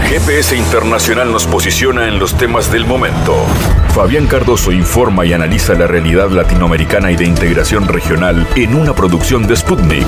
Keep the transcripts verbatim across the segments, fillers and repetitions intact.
G P S Internacional nos posiciona en los temas del momento. Fabián Cardoso informa y analiza la realidad latinoamericana y de integración regional en una producción de Sputnik.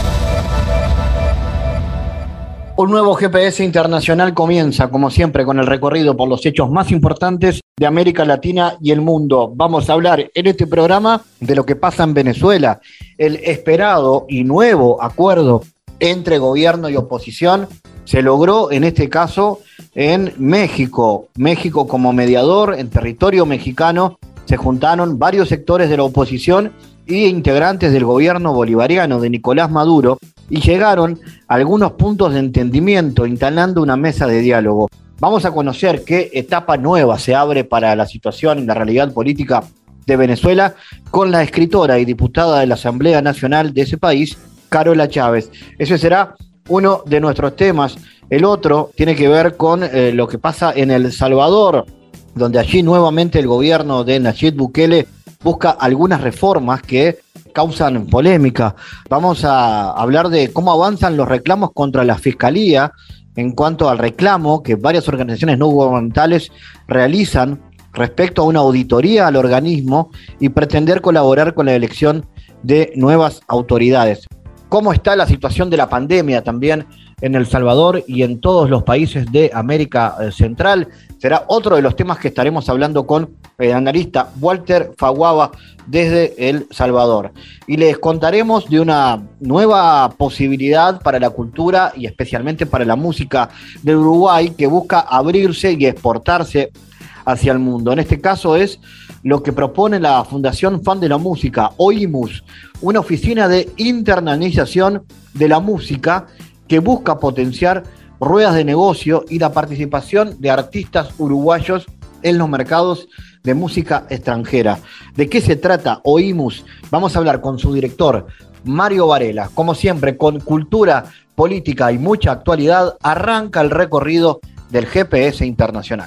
Un nuevo G P S Internacional comienza, como siempre, con el recorrido por los hechos más importantes de América Latina y el mundo. Vamos a hablar en este programa de lo que pasa en Venezuela, el esperado y nuevo acuerdo entre gobierno y oposición se logró en este caso en México. México como mediador en territorio mexicano, se juntaron varios sectores de la oposición y integrantes del gobierno bolivariano de Nicolás Maduro y llegaron a algunos puntos de entendimiento instalando una mesa de diálogo. Vamos a conocer qué etapa nueva se abre para la situación y la realidad política de Venezuela con la escritora y diputada de la Asamblea Nacional de ese país, Carola Chávez. Ese será uno de nuestros temas. El otro tiene que ver con eh, lo que pasa en El Salvador, donde allí nuevamente el gobierno de Nayib Bukele busca algunas reformas que causan polémica. Vamos a hablar de cómo avanzan los reclamos contra la Fiscalía en cuanto al reclamo que varias organizaciones no gubernamentales realizan respecto a una auditoría al organismo y pretender colaborar con la elección de nuevas autoridades. ¿Cómo está la situación de la pandemia también en El Salvador y en todos los países de América Central? Será otro de los temas que estaremos hablando con el analista Walter Faguaba desde El Salvador. Y les contaremos de una nueva posibilidad para la cultura y especialmente para la música de Uruguay que busca abrirse y exportarse hacia el mundo. En este caso es lo que propone la Fundación Fan de la Música, OIMUS, una oficina de internalización de la música que busca potenciar ruedas de negocio y la participación de artistas uruguayos en los mercados de música extranjera. ¿De qué se trata OIMUS? Vamos a hablar con su director, Mario Varela. Como siempre, con cultura, política y mucha actualidad, arranca el recorrido del G P S Internacional.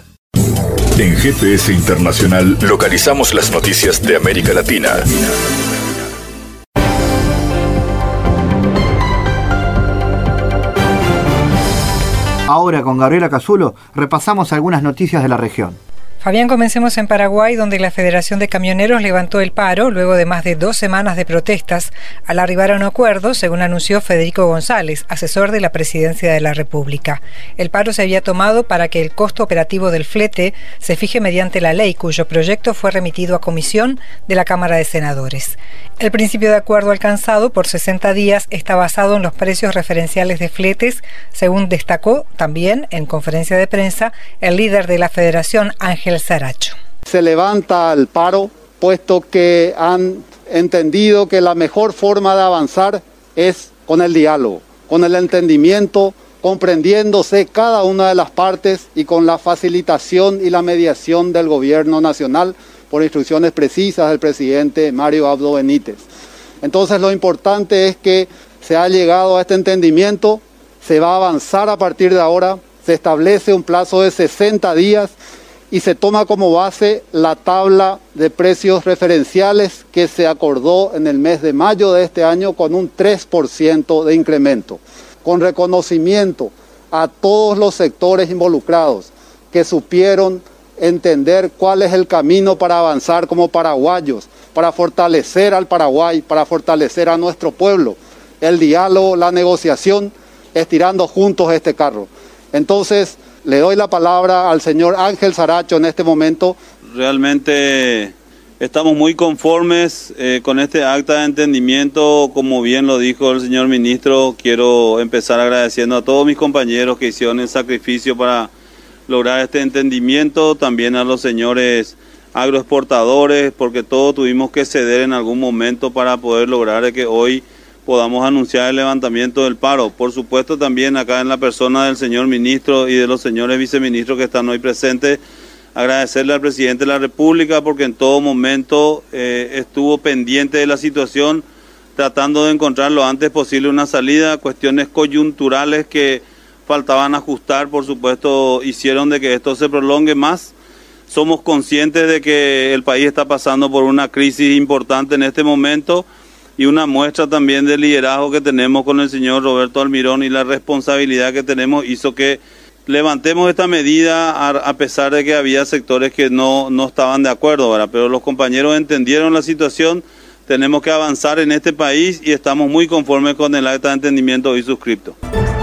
En G P S Internacional localizamos las noticias de América Latina. Ahora con Gabriela Casulo repasamos algunas noticias de la región. Fabián, comencemos en Paraguay, donde la Federación de Camioneros levantó el paro luego de más de dos semanas de protestas al arribar a un acuerdo, según anunció Federico González, asesor de la Presidencia de la República. El paro se había tomado para que el costo operativo del flete se fije mediante la ley, cuyo proyecto fue remitido a comisión de la Cámara de Senadores. El principio de acuerdo alcanzado por sesenta días está basado en los precios referenciales de fletes, según destacó también en conferencia de prensa el líder de la Federación, Ángel Saracho. Se levanta el paro, puesto que han entendido que la mejor forma de avanzar es con el diálogo, con el entendimiento, comprendiéndose cada una de las partes y con la facilitación y la mediación del gobierno nacional por instrucciones precisas del presidente Mario Abdo Benítez. Entonces lo importante es que se ha llegado a este entendimiento, se va a avanzar a partir de ahora, se establece un plazo de sesenta días y se toma como base la tabla de precios referenciales que se acordó en el mes de mayo de este año con un tres por ciento de incremento, con reconocimiento a todos los sectores involucrados que supieron entender cuál es el camino para avanzar como paraguayos, para fortalecer al Paraguay, para fortalecer a nuestro pueblo, el diálogo, la negociación, estirando juntos este carro. Entonces, le doy la palabra al señor Ángel Saracho en este momento. Realmente estamos muy conformes eh, con este acta de entendimiento. Como bien lo dijo el señor ministro, quiero empezar agradeciendo a todos mis compañeros que hicieron el sacrificio para lograr este entendimiento, también a los señores agroexportadores, porque todos tuvimos que ceder en algún momento para poder lograr que hoy podamos anunciar el levantamiento del paro. Por supuesto también acá en la persona del señor ministro y de los señores viceministros que están hoy presentes, agradecerle al presidente de la República porque en todo momento eh, estuvo pendiente de la situación, tratando de encontrar lo antes posible una salida. Cuestiones coyunturales que faltaban ajustar, por supuesto, hicieron de que esto se prolongue más. Somos conscientes de que el país está pasando por una crisis importante en este momento, y una muestra también del liderazgo que tenemos con el señor Roberto Almirón y la responsabilidad que tenemos hizo que levantemos esta medida a, a pesar de que había sectores que no, no estaban de acuerdo, ¿verdad? Pero los compañeros entendieron la situación, tenemos que avanzar en este país y estamos muy conformes con el acta de entendimiento hoy suscripto.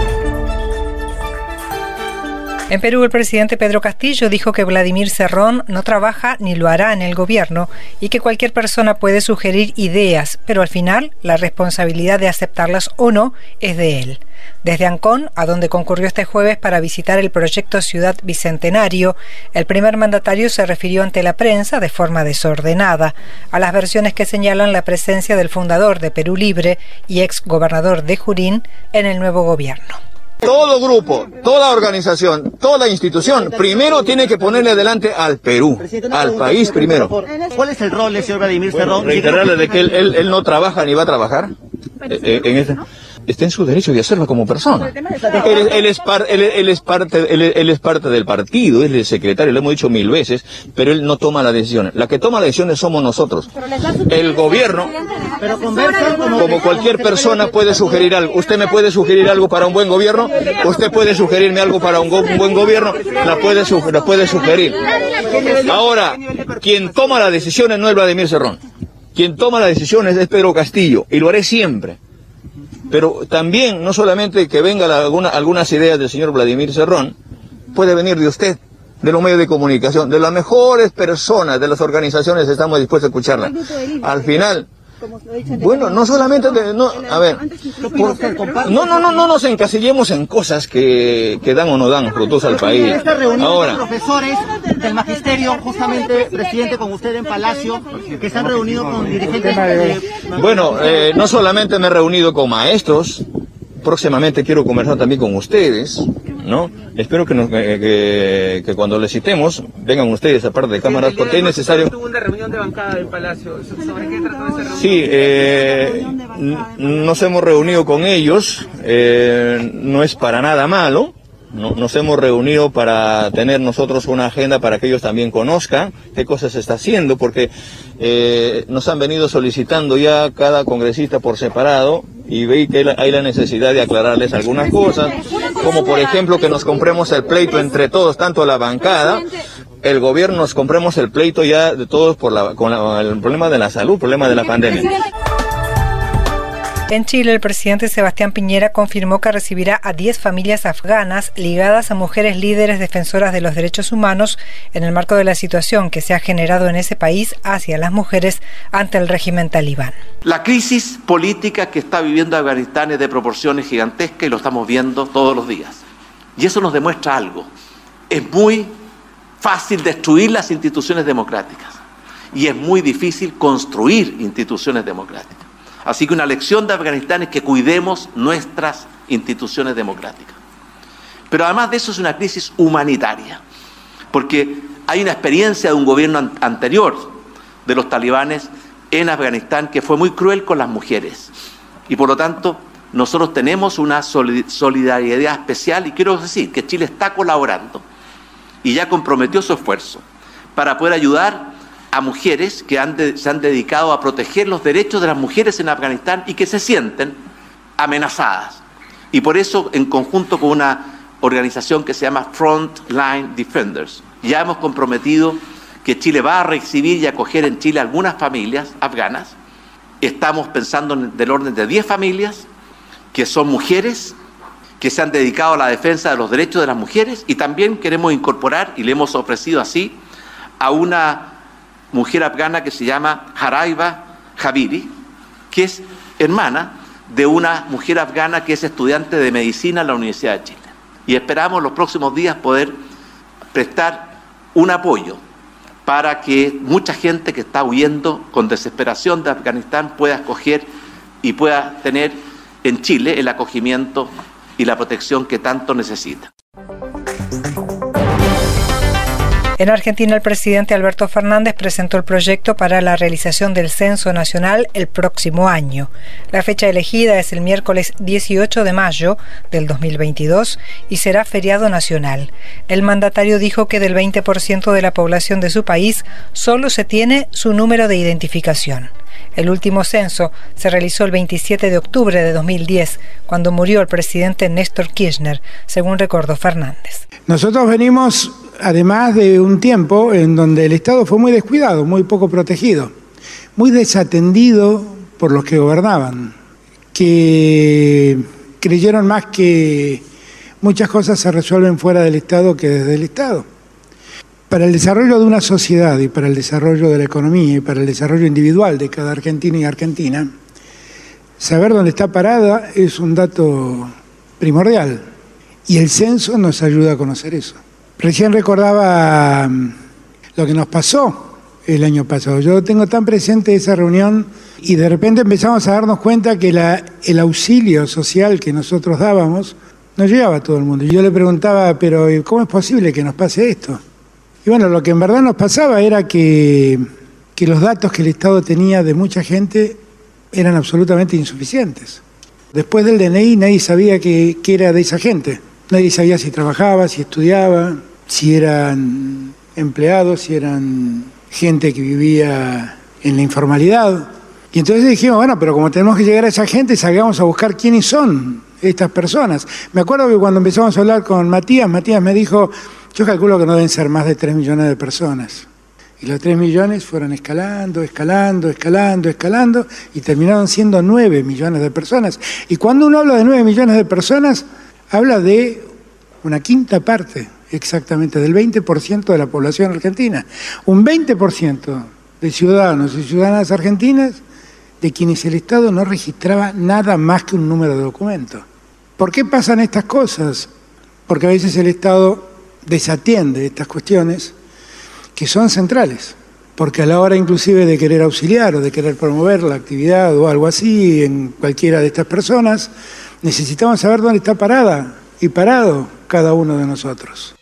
En Perú, el presidente Pedro Castillo dijo que Vladimir Cerrón no trabaja ni lo hará en el gobierno y que cualquier persona puede sugerir ideas, pero al final la responsabilidad de aceptarlas o no es de él. Desde Ancón, a donde concurrió este jueves para visitar el proyecto Ciudad Bicentenario, el primer mandatario se refirió ante la prensa de forma desordenada a las versiones que señalan la presencia del fundador de Perú Libre y ex gobernador de Junín en el nuevo gobierno. Todo grupo, toda organización, toda institución, primero tiene que ponerle adelante al Perú, al país primero. ¿Cuál es el rol del señor Vladimir Cerrón? Reiterarle de que él, él, él no trabaja ni va a trabajar eh, en ese... Está en su derecho de hacerlo como persona. Él, él, es, par, él, él, es parte, él, él es parte del partido, él es el secretario, lo hemos dicho mil veces, pero él no toma las decisiones. La que toma las decisiones somos nosotros. El gobierno, como cualquier persona, puede sugerir algo. Usted me puede sugerir algo para un buen gobierno, usted puede sugerirme algo para un, go, un buen gobierno, la puede, la puede sugerir. Ahora, quien toma las decisiones no es Vladimir Cerrón. Quien toma las decisiones es Pedro Castillo, y lo haré siempre. Pero también, no solamente que vengan alguna, algunas ideas del señor Vladimir Cerrón, puede venir de usted, de los medios de comunicación, de las mejores personas, de las organizaciones, estamos dispuestos a escucharla. Al final, bueno, no solamente, de, no, a ver, por, no, no, no, no nos encasillemos en cosas que, que dan o no dan frutos al país. Ahora, profesores del magisterio, justamente, presidente, con usted en Palacio, que se han reunido con dirigentes de... Bueno, eh, no solamente me he reunido con maestros, próximamente quiero conversar también con ustedes, ¿no? Espero que, nos, que, que cuando les citemos vengan ustedes aparte de cámaras, porque es necesario... Tuvo una reunión de bancada del Palacio. ¿Sobre qué trató esa reunión? Sí, eh, nos hemos reunido con ellos, eh, no es para nada malo. No, nos hemos reunido para tener nosotros una agenda para que ellos también conozcan qué cosas se está haciendo, porque eh, nos han venido solicitando ya cada congresista por separado y veis que hay la necesidad de aclararles algunas cosas, como por ejemplo que nos compremos el pleito entre todos, tanto la bancada, el gobierno, nos compremos el pleito ya de todos por la, con la, el problema de la salud, el problema de la pandemia. En Chile, el presidente Sebastián Piñera confirmó que recibirá a diez familias afganas ligadas a mujeres líderes defensoras de los derechos humanos en el marco de la situación que se ha generado en ese país hacia las mujeres ante el régimen talibán. La crisis política que está viviendo Afganistán es de proporciones gigantescas y lo estamos viendo todos los días. Y eso nos demuestra algo. Es muy fácil destruir las instituciones democráticas y es muy difícil construir instituciones democráticas. Así que una lección de Afganistán es que cuidemos nuestras instituciones democráticas. Pero además de eso es una crisis humanitaria, porque hay una experiencia de un gobierno an- anterior de los talibanes en Afganistán que fue muy cruel con las mujeres. Y por lo tanto, nosotros tenemos una solidaridad especial y quiero decir que Chile está colaborando y ya comprometió su esfuerzo para poder ayudar a mujeres que han de, se han dedicado a proteger los derechos de las mujeres en Afganistán y que se sienten amenazadas. Y por eso, en conjunto con una organización que se llama Frontline Defenders, ya hemos comprometido que Chile va a recibir y acoger en Chile algunas familias afganas. Estamos pensando en del orden de diez familias que son mujeres que se han dedicado a la defensa de los derechos de las mujeres, y también queremos incorporar, y le hemos ofrecido así, a una mujer afgana que se llama Haraiba Javiri, que es hermana de una mujer afgana que es estudiante de medicina en la Universidad de Chile. Y esperamos los próximos días poder prestar un apoyo para que mucha gente que está huyendo con desesperación de Afganistán pueda escoger y pueda tener en Chile el acogimiento y la protección que tanto necesita. En Argentina, el presidente Alberto Fernández presentó el proyecto para la realización del Censo Nacional el próximo año. La fecha elegida es el miércoles dieciocho de mayo del dos mil veintidós y será feriado nacional. El mandatario dijo que del veinte por ciento de la población de su país solo se tiene su número de identificación. El último censo se realizó el veintisiete de octubre de dos mil diez, cuando murió el presidente Néstor Kirchner, según recordó Fernández. Nosotros venimos, además de un tiempo en donde el Estado fue muy descuidado, muy poco protegido, muy desatendido por los que gobernaban, que creyeron más que muchas cosas se resuelven fuera del Estado que desde el Estado. Para el desarrollo de una sociedad y para el desarrollo de la economía y para el desarrollo individual de cada argentino y argentina, saber dónde está parada es un dato primordial y el censo nos ayuda a conocer eso. Recién recordaba lo que nos pasó el año pasado. Yo tengo tan presente esa reunión y de repente empezamos a darnos cuenta que la, el auxilio social que nosotros dábamos no llegaba a todo el mundo. Y yo le preguntaba, pero ¿cómo es posible que nos pase esto? Y bueno, lo que en verdad nos pasaba era que, que los datos que el Estado tenía de mucha gente eran absolutamente insuficientes. Después del D N I nadie sabía qué era de esa gente. Nadie sabía si trabajaba, si estudiaba, si eran empleados, si eran gente que vivía en la informalidad. Y entonces dijimos, bueno, pero como tenemos que llegar a esa gente, salgamos a buscar quiénes son estas personas. Me acuerdo que cuando empezamos a hablar con Matías, Matías me dijo, yo calculo que no deben ser más de tres millones de personas. Y los tres millones fueron escalando, escalando, escalando, escalando, y terminaron siendo nueve millones de personas. Y cuando uno habla de nueve millones de personas, habla de una quinta parte, exactamente, del veinte por ciento de la población argentina. Un veinte por ciento de ciudadanos y ciudadanas argentinas de quienes el Estado no registraba nada más que un número de documento. ¿Por qué pasan estas cosas? Porque a veces el Estado desatiende estas cuestiones que son centrales, porque a la hora inclusive de querer auxiliar o de querer promover la actividad o algo así en cualquiera de estas personas, necesitamos saber dónde está parada y parado cada uno de nosotros.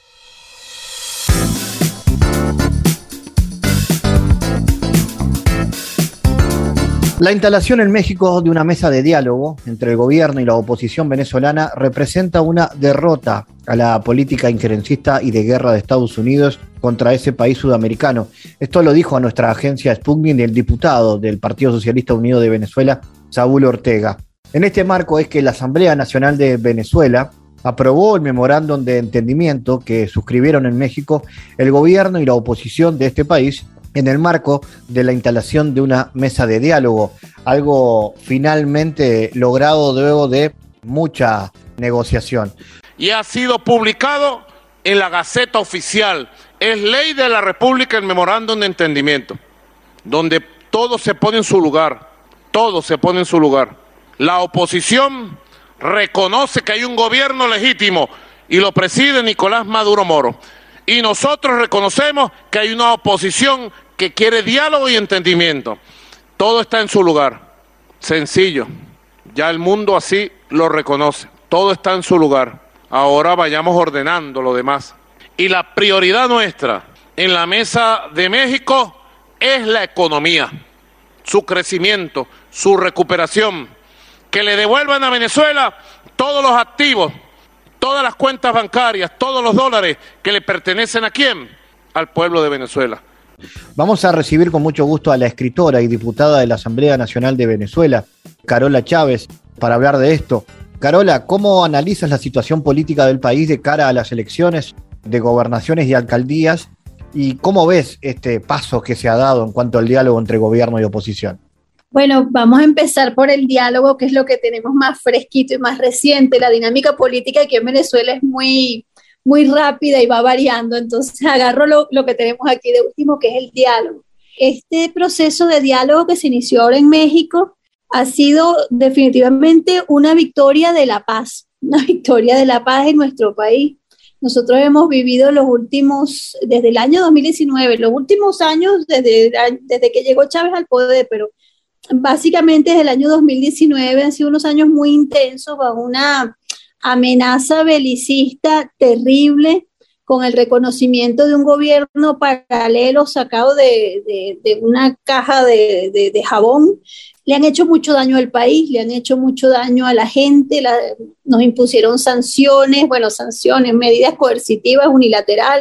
La instalación en México de una mesa de diálogo entre el gobierno y la oposición venezolana representa una derrota a la política injerencista y de guerra de Estados Unidos contra ese país sudamericano. Esto lo dijo a nuestra agencia Sputnik el diputado del Partido Socialista Unido de Venezuela, Saúl Ortega. En este marco es que la Asamblea Nacional de Venezuela aprobó el memorándum de entendimiento que suscribieron en México el gobierno y la oposición de este país en el marco de la instalación de una mesa de diálogo, algo finalmente logrado luego de mucha negociación. Y ha sido publicado en la Gaceta Oficial. Es ley de la República el memorándum de entendimiento, donde todo se pone en su lugar, todo se pone en su lugar. La oposición reconoce que hay un gobierno legítimo y lo preside Nicolás Maduro Moro. Y nosotros reconocemos que hay una oposición que quiere diálogo y entendimiento. Todo está en su lugar. Sencillo. Ya el mundo así lo reconoce. Todo está en su lugar. Ahora vayamos ordenando lo demás. Y la prioridad nuestra en la mesa de México es la economía, su crecimiento, su recuperación. Que le devuelvan a Venezuela todos los activos, todas las cuentas bancarias, todos los dólares que le pertenecen ¿a quién? Al pueblo de Venezuela. Vamos a recibir con mucho gusto a la escritora y diputada de la Asamblea Nacional de Venezuela, Carola Chávez, para hablar de esto. Carola, ¿cómo analizas la situación política del país de cara a las elecciones de gobernaciones y alcaldías? ¿Y cómo ves este paso que se ha dado en cuanto al diálogo entre gobierno y oposición? Bueno, vamos a empezar por el diálogo, que es lo que tenemos más fresquito y más reciente. La dinámica política aquí en Venezuela es muy, muy rápida y va variando, entonces agarro lo, lo que tenemos aquí de último, que es el diálogo. Este proceso de diálogo que se inició ahora en México ha sido definitivamente una victoria de la paz, una victoria de la paz en nuestro país. Nosotros hemos vivido los últimos, desde el año dos mil diecinueve, los últimos años desde, desde que llegó Chávez al poder, pero básicamente desde el año dos mil diecinueve han sido unos años muy intensos bajo una amenaza belicista terrible, con el reconocimiento de un gobierno paralelo sacado de, de, de una caja de, de, de jabón. Le han hecho mucho daño al país, le han hecho mucho daño a la gente, la, nos impusieron sanciones, bueno, sanciones, medidas coercitivas unilaterales,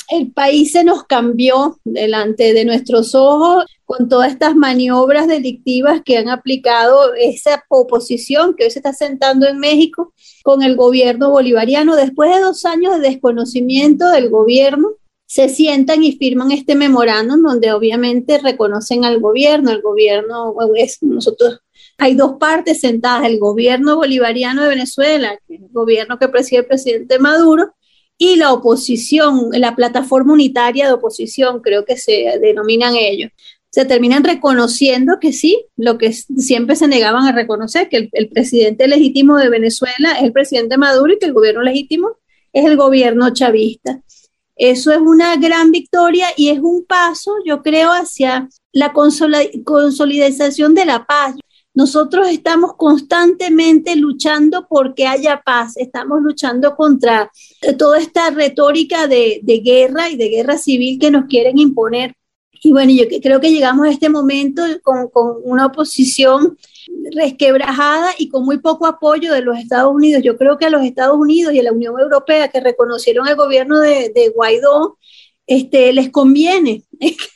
el país se nos cambió delante de nuestros ojos con todas estas maniobras delictivas que han aplicado esa oposición que hoy se está sentando en México con el gobierno bolivariano. Después de dos años de desconocimiento del gobierno, se sientan y firman este memorándum donde obviamente reconocen al gobierno. El gobierno es, nosotros, hay dos partes sentadas, el gobierno bolivariano de Venezuela, que es el gobierno que preside el presidente Maduro, y la oposición, la plataforma unitaria de oposición, creo que se denominan ellos. Se terminan reconociendo que sí, lo que siempre se negaban a reconocer, que el, el presidente legítimo de Venezuela es el presidente Maduro y que el gobierno legítimo es el gobierno chavista. Eso es una gran victoria y es un paso, yo creo, hacia la consolidación de la paz. Nosotros estamos constantemente luchando porque haya paz, estamos luchando contra toda esta retórica de, de guerra y de guerra civil que nos quieren imponer. Y bueno, yo creo que llegamos a este momento con, con una oposición resquebrajada y con muy poco apoyo de los Estados Unidos. Yo creo que a los Estados Unidos y a la Unión Europea, que reconocieron el gobierno de, de Guaidó, este, les conviene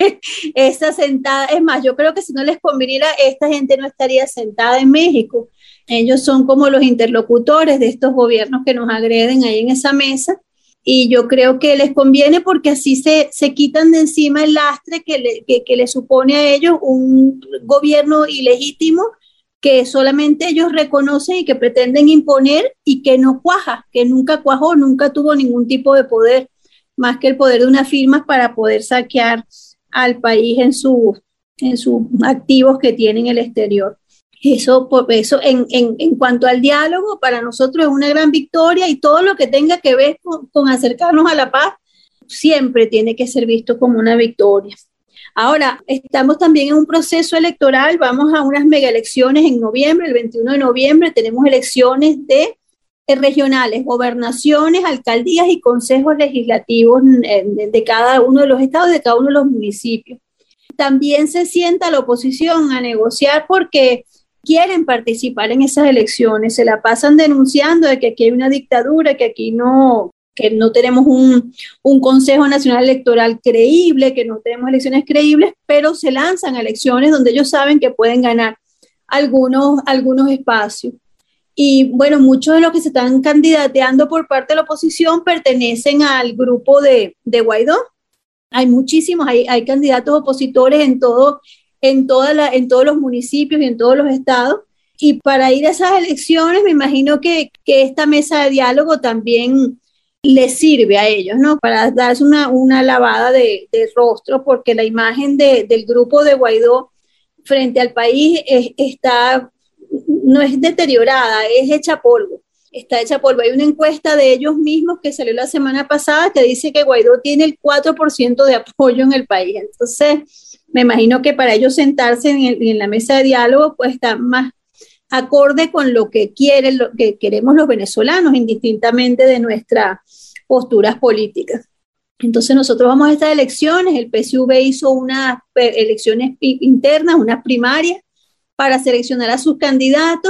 esa sentada. Es más, yo creo que si no les conviniera, esta gente no estaría sentada en México. Ellos son como los interlocutores de estos gobiernos que nos agreden ahí en esa mesa. Y yo creo que les conviene porque así se, se quitan de encima el lastre que le, que, que le supone a ellos un gobierno ilegítimo que solamente ellos reconocen y que pretenden imponer y que no cuaja, que nunca cuajó, nunca tuvo ningún tipo de poder, más que el poder de unas firmas para poder saquear al país en, su, en sus activos que tiene en el exterior. Eso, por eso en, en, en cuanto al diálogo, para nosotros es una gran victoria y todo lo que tenga que ver con, con acercarnos a la paz siempre tiene que ser visto como una victoria. Ahora, estamos también en un proceso electoral, vamos a unas mega elecciones en noviembre, el veintiuno de noviembre tenemos elecciones de eh, regionales, gobernaciones, alcaldías y consejos legislativos eh, de, de cada uno de los estados, de cada uno de los municipios. También se sienta la oposición a negociar porque quieren participar en esas elecciones, se la pasan denunciando de que aquí hay una dictadura, que aquí no, que no tenemos un, un Consejo Nacional Electoral creíble, que no tenemos elecciones creíbles, pero se lanzan a elecciones donde ellos saben que pueden ganar algunos, algunos espacios. Y bueno, muchos de los que se están candidateando por parte de la oposición pertenecen al grupo de, de Guaidó. Hay muchísimos, hay, hay candidatos opositores en todo En, toda la, en todos los municipios y en todos los estados, y para ir a esas elecciones me imagino que, que esta mesa de diálogo también les sirve a ellos, ¿no? Para darse una, una lavada de, de rostro, porque la imagen de, del grupo de Guaidó frente al país es, está, no es deteriorada, es hecha polvo, está hecha polvo. Hay una encuesta de ellos mismos que salió la semana pasada que dice que Guaidó tiene el cuatro por ciento de apoyo en el país, entonces me imagino que para ellos sentarse en, el, en la mesa de diálogo pues está más acorde con lo que quieren, lo que queremos los venezolanos, indistintamente de nuestras posturas políticas. Entonces nosotros vamos a estas elecciones, el P S U V hizo unas elecciones internas, unas primarias para seleccionar a sus candidatos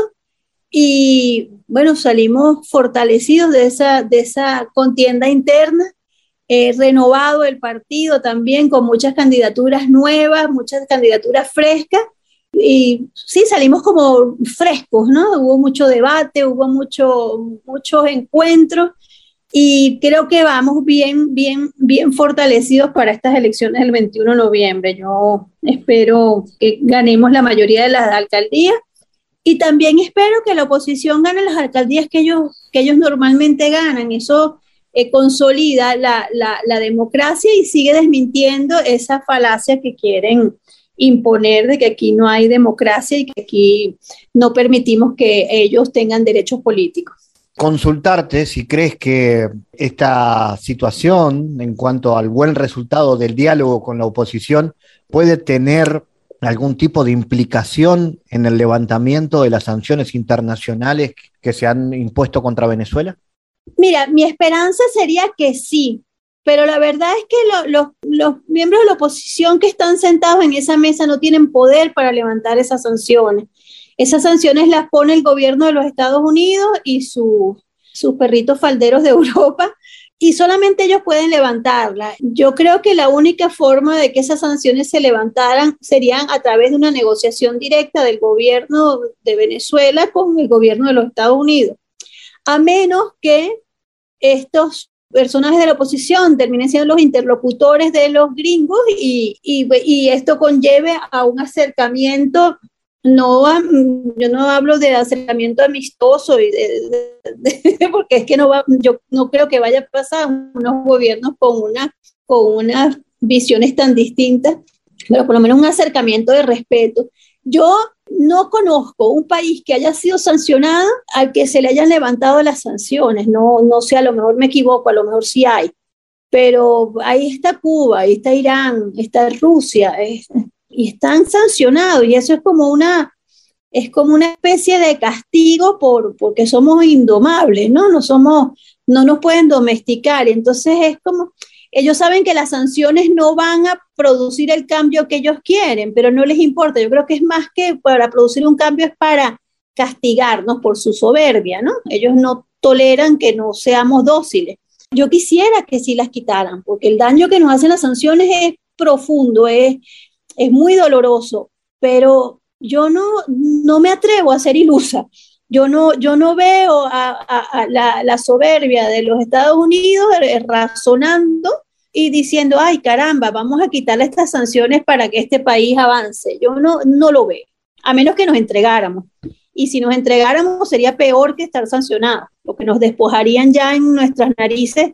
y bueno, salimos fortalecidos de esa, de esa contienda interna. Eh, renovado el partido también con muchas candidaturas nuevas, muchas candidaturas frescas y sí, salimos como frescos, ¿no? Hubo mucho debate, hubo mucho, muchos encuentros y creo que vamos bien, bien, bien fortalecidos para estas elecciones del veintiuno de noviembre. Yo espero que ganemos la mayoría de las alcaldías y también espero que la oposición gane las alcaldías que ellos, que ellos normalmente ganan. Eso Eh, consolida la, la, la democracia y sigue desmintiendo esa falacia que quieren imponer de que aquí no hay democracia y que aquí no permitimos que ellos tengan derechos políticos. Consultarte si crees que esta situación en cuanto al buen resultado del diálogo con la oposición puede tener algún tipo de implicación en el levantamiento de las sanciones internacionales que se han impuesto contra Venezuela. Mira, mi esperanza sería que sí, pero la verdad es que lo, lo, los miembros de la oposición que están sentados en esa mesa no tienen poder para levantar esas sanciones. Esas sanciones las pone el gobierno de los Estados Unidos y su, sus perritos falderos de Europa, y solamente ellos pueden levantarla. Yo creo que la única forma de que esas sanciones se levantaran serían a través de una negociación directa del gobierno de Venezuela con el gobierno de los Estados Unidos, a menos que estos personajes de la oposición terminen siendo los interlocutores de los gringos y, y, y esto conlleve a un acercamiento. No, yo no hablo de acercamiento amistoso y de, de, de, porque es que no va, yo no creo que vaya a pasar unos gobiernos con una con unas visiones tan distintas, pero por lo menos un acercamiento de respeto. Yo no conozco un país que haya sido sancionado al que se le hayan levantado las sanciones. No, no sé, a lo mejor me equivoco, a lo mejor sí hay, pero ahí está Cuba, ahí está Irán, está Rusia, es, y están sancionados, y eso es como una, es como una especie de castigo por, porque somos indomables, ¿no? No somos, no nos pueden domesticar, entonces es como, ellos saben que las sanciones no van a producir el cambio que ellos quieren, pero no les importa. Yo creo que es más que para producir un cambio, es para castigarnos por su soberbia, ¿no? Ellos no toleran que no seamos dóciles. Yo quisiera que sí las quitaran, porque el daño que nos hacen las sanciones es profundo, es es muy doloroso, pero yo no, no me atrevo a ser ilusa. Yo no, yo no veo a, a, a la, la soberbia de los Estados Unidos razonando y diciendo, ay, caramba, vamos a quitarle estas sanciones para que este país avance. Yo no, no lo veo, a menos que nos entregáramos. Y si nos entregáramos sería peor que estar sancionados, porque nos despojarían ya en nuestras narices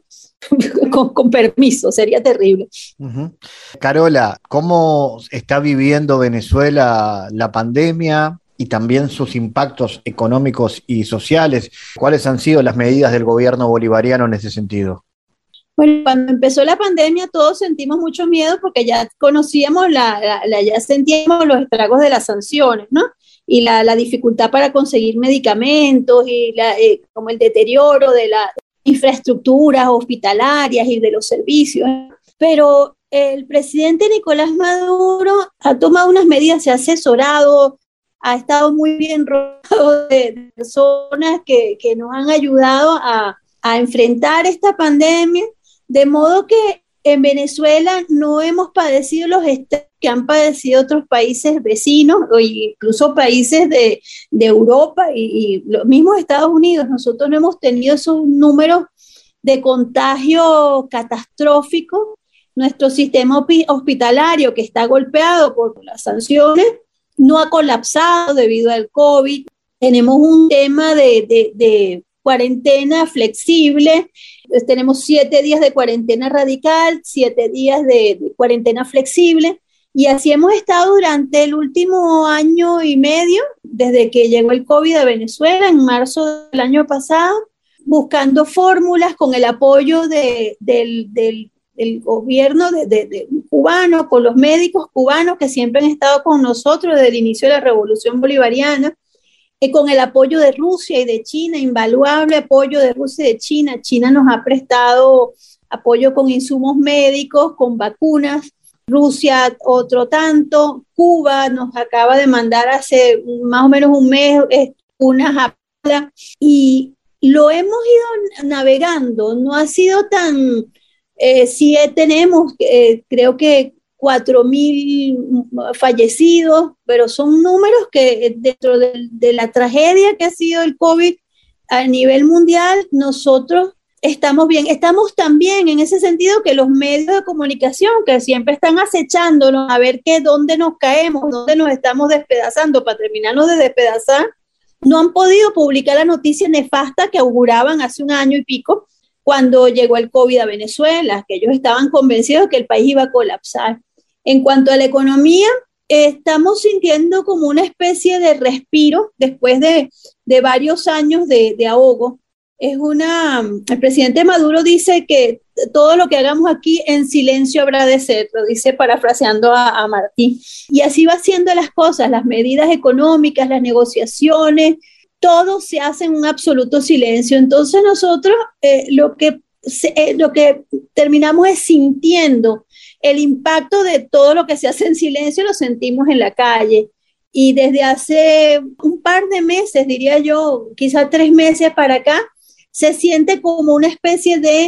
con, con permiso, sería terrible. Uh-huh. Carola, ¿cómo está viviendo Venezuela la pandemia y también sus impactos económicos y sociales? ¿Cuáles han sido las medidas del gobierno bolivariano en ese sentido? Bueno, cuando empezó la pandemia todos sentimos mucho miedo porque ya conocíamos, la, la, la, ya sentíamos los estragos de las sanciones, ¿no? Y la, la dificultad para conseguir medicamentos y la, eh, como el deterioro de las infraestructuras hospitalarias y de los servicios. Pero el presidente Nicolás Maduro ha tomado unas medidas, se ha asesorado, ha estado muy bien rodeado de personas que, que nos han ayudado a, a enfrentar esta pandemia, de modo que en Venezuela no hemos padecido los estragos que han padecido otros países vecinos o incluso países de, de Europa y, y los mismos Estados Unidos. Nosotros no hemos tenido esos números de contagio catastróficos. Nuestro sistema hospitalario, que está golpeado por las sanciones, no ha colapsado debido al COVID. Tenemos un tema de, de, de cuarentena flexible. Entonces, tenemos siete días de cuarentena radical, siete días de, de cuarentena flexible. Y así hemos estado durante el último año y medio, desde que llegó el COVID a Venezuela, en marzo del año pasado, buscando fórmulas con el apoyo de, del, del, del gobierno de, de, de cubano, con los médicos cubanos que siempre han estado con nosotros desde el inicio de la Revolución Bolivariana, y con el apoyo de Rusia y de China, invaluable apoyo de Rusia y de China. China nos ha prestado apoyo con insumos médicos, con vacunas. Rusia otro tanto, Cuba nos acaba de mandar hace más o menos un mes unas apalas y lo hemos ido navegando, no ha sido tan, eh, sí tenemos eh, creo que cuatro mil fallecidos, pero son números que dentro de, de la tragedia que ha sido el COVID a nivel mundial, nosotros estamos bien, estamos también en ese sentido que los medios de comunicación que siempre están acechándonos a ver que dónde nos caemos, dónde nos estamos despedazando para terminarnos de despedazar, no han podido publicar la noticia nefasta que auguraban hace un año y pico cuando llegó el COVID a Venezuela, que ellos estaban convencidos que el país iba a colapsar. En cuanto a la economía, eh, estamos sintiendo como una especie de respiro después de, de varios años de, de ahogo. Es una, el presidente Maduro dice que todo lo que hagamos aquí en silencio habrá de ser, lo dice parafraseando a, a Martín. Y así va haciendo las cosas, las medidas económicas, las negociaciones, todo se hace en un absoluto silencio. Entonces nosotros eh, lo, que, eh, lo que terminamos es sintiendo el impacto de todo lo que se hace en silencio, lo sentimos en la calle. Y desde hace un par de meses, diría yo, quizás tres meses para acá, se siente como una especie de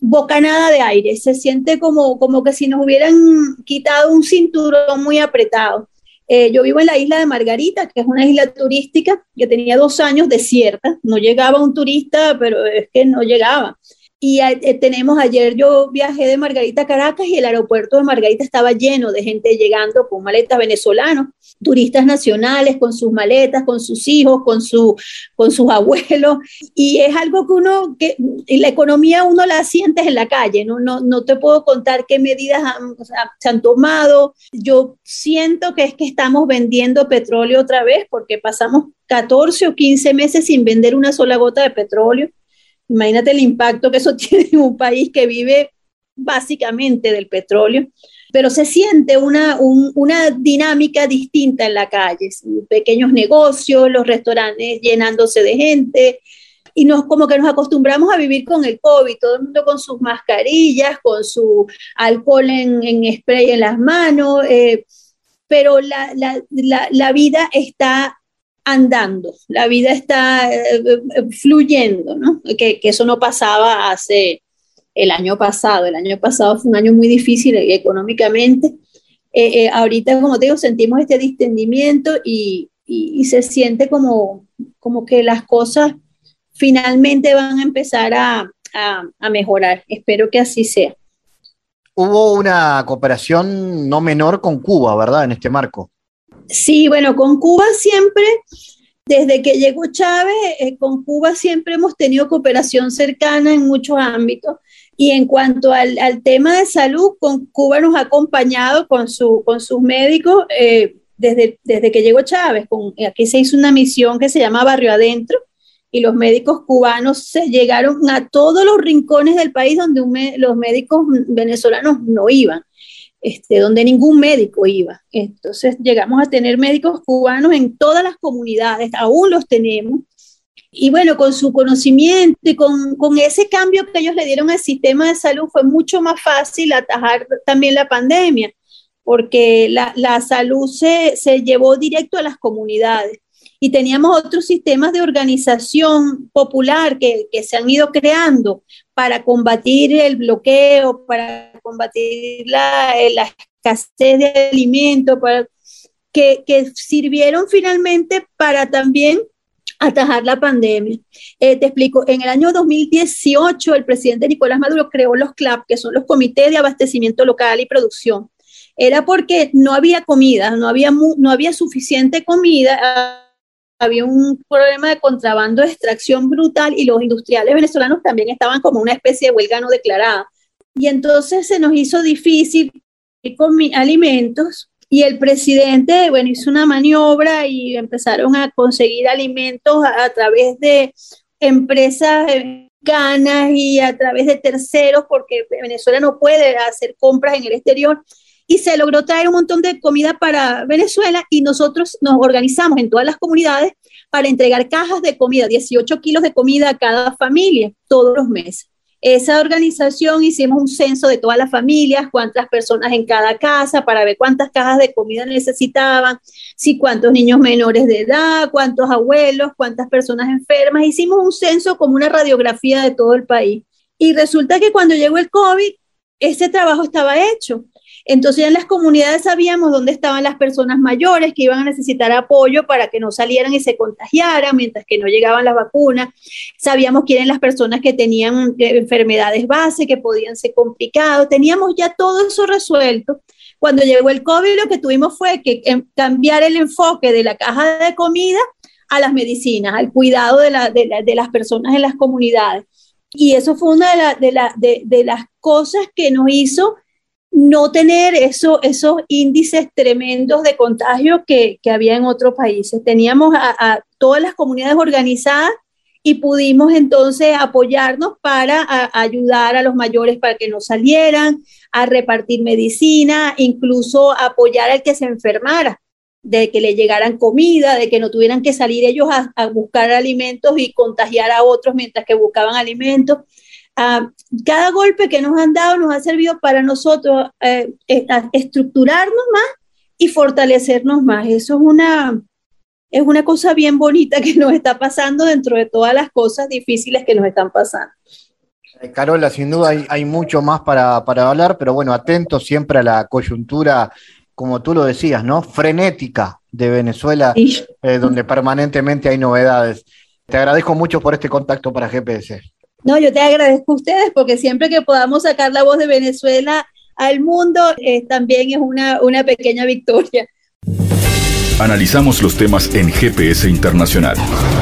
bocanada de aire, se siente como, como que si nos hubieran quitado un cinturón muy apretado. Eh, yo vivo en la isla de Margarita, que es una isla turística que tenía dos años desierta, no llegaba un turista, pero es que no llegaba. Y eh, tenemos, ayer yo viajé de Margarita a Caracas y el aeropuerto de Margarita estaba lleno de gente llegando con maletas, venezolanos, turistas nacionales con sus maletas, con sus hijos, con, su, con sus abuelos. Y es algo que uno, que la economía uno la siente en la calle, no, no, no te puedo contar qué medidas han, o sea, se han tomado. Yo siento que es que estamos vendiendo petróleo otra vez porque pasamos catorce o quince meses sin vender una sola gota de petróleo. Imagínate el impacto que eso tiene en un país que vive básicamente del petróleo, pero se siente una, un, una dinámica distinta en la calle, pequeños negocios, los restaurantes llenándose de gente, y nos, como que nos acostumbramos a vivir con el COVID, todo el mundo con sus mascarillas, con su alcohol en, en spray en las manos, eh, pero la, la, la, la vida está andando, la vida está eh, fluyendo, ¿no? Que, que eso no pasaba hace el año pasado. El año pasado fue un año muy difícil económicamente. Eh, eh, ahorita, como te digo, sentimos este distendimiento y, y, y se siente como, como que las cosas finalmente van a empezar a, a, a mejorar. Espero que así sea. Hubo una cooperación no menor con Cuba, ¿verdad? En este marco. Sí, bueno, con Cuba siempre, desde que llegó Chávez, eh, con Cuba siempre hemos tenido cooperación cercana en muchos ámbitos. Y en cuanto al, al tema de salud, con Cuba nos ha acompañado con, su, con sus médicos eh, desde, desde que llegó Chávez. Con, aquí se hizo una misión que se llama Barrio Adentro y los médicos cubanos se llegaron a todos los rincones del país donde un me, los médicos venezolanos no iban. Este, donde ningún médico iba. Entonces llegamos a tener médicos cubanos en todas las comunidades, aún los tenemos, y bueno, con su conocimiento y con, con ese cambio que ellos le dieron al sistema de salud fue mucho más fácil atajar también la pandemia, porque la, la salud se, se llevó directo a las comunidades. Y teníamos otros sistemas de organización popular que, que se han ido creando para combatir el bloqueo, para combatir la, la escasez de alimentos, para, que, que sirvieron finalmente para también atajar la pandemia. Eh, te explico, en el año dos mil dieciocho el presidente Nicolás Maduro creó los C L A P, que son los Comités de Abastecimiento Local y Producción. Era porque no había comida, no había, no había suficiente comida. Había un problema de contrabando, de extracción brutal y los industriales venezolanos también estaban como una especie de huelga no declarada. Y entonces se nos hizo difícil con alimentos y el presidente, bueno, hizo una maniobra y empezaron a conseguir alimentos a, a través de empresas mexicanas y a través de terceros porque Venezuela no puede hacer compras en el exterior. Y se logró traer un montón de comida para Venezuela y nosotros nos organizamos en todas las comunidades para entregar cajas de comida, dieciocho kilos de comida a cada familia todos los meses. Esa organización hicimos un censo de todas las familias, cuántas personas en cada casa para ver cuántas cajas de comida necesitaban, si cuántos niños menores de edad, cuántos abuelos, cuántas personas enfermas. Hicimos un censo como una radiografía de todo el país. Y resulta que cuando llegó el COVID, ese trabajo estaba hecho. Entonces en las comunidades sabíamos dónde estaban las personas mayores que iban a necesitar apoyo para que no salieran y se contagiaran mientras que no llegaban las vacunas. Sabíamos quiénes eran las personas que tenían enfermedades base, que podían ser complicados. Teníamos ya todo eso resuelto. Cuando llegó el COVID, lo que tuvimos fue que cambiar el enfoque de la caja de comida a las medicinas, al cuidado de, la, de, la, de las personas en las comunidades. Y eso fue una de, la, de, la, de, de las cosas que nos hizo no tener eso, esos índices tremendos de contagio que, que había en otros países. Teníamos a, a todas las comunidades organizadas y pudimos entonces apoyarnos para a, ayudar a los mayores para que no salieran, a repartir medicina, incluso apoyar al que se enfermara, de que le llegaran comida, de que no tuvieran que salir ellos a, a buscar alimentos y contagiar a otros mientras que buscaban alimentos. Uh, cada golpe que nos han dado nos ha servido para nosotros eh, estructurarnos más y fortalecernos más. Eso es una, es una cosa bien bonita que nos está pasando dentro de todas las cosas difíciles que nos están pasando. Carola, sin duda hay, hay mucho más para, para hablar, pero bueno, atentos siempre a la coyuntura, como tú lo decías, ¿no? Frenética de Venezuela, eh, donde permanentemente hay novedades. Te agradezco mucho por este contacto para G P S. No, yo te agradezco a ustedes porque siempre que podamos sacar la voz de Venezuela al mundo, eh, también es una, una pequeña victoria. Analizamos los temas en G P S Internacional.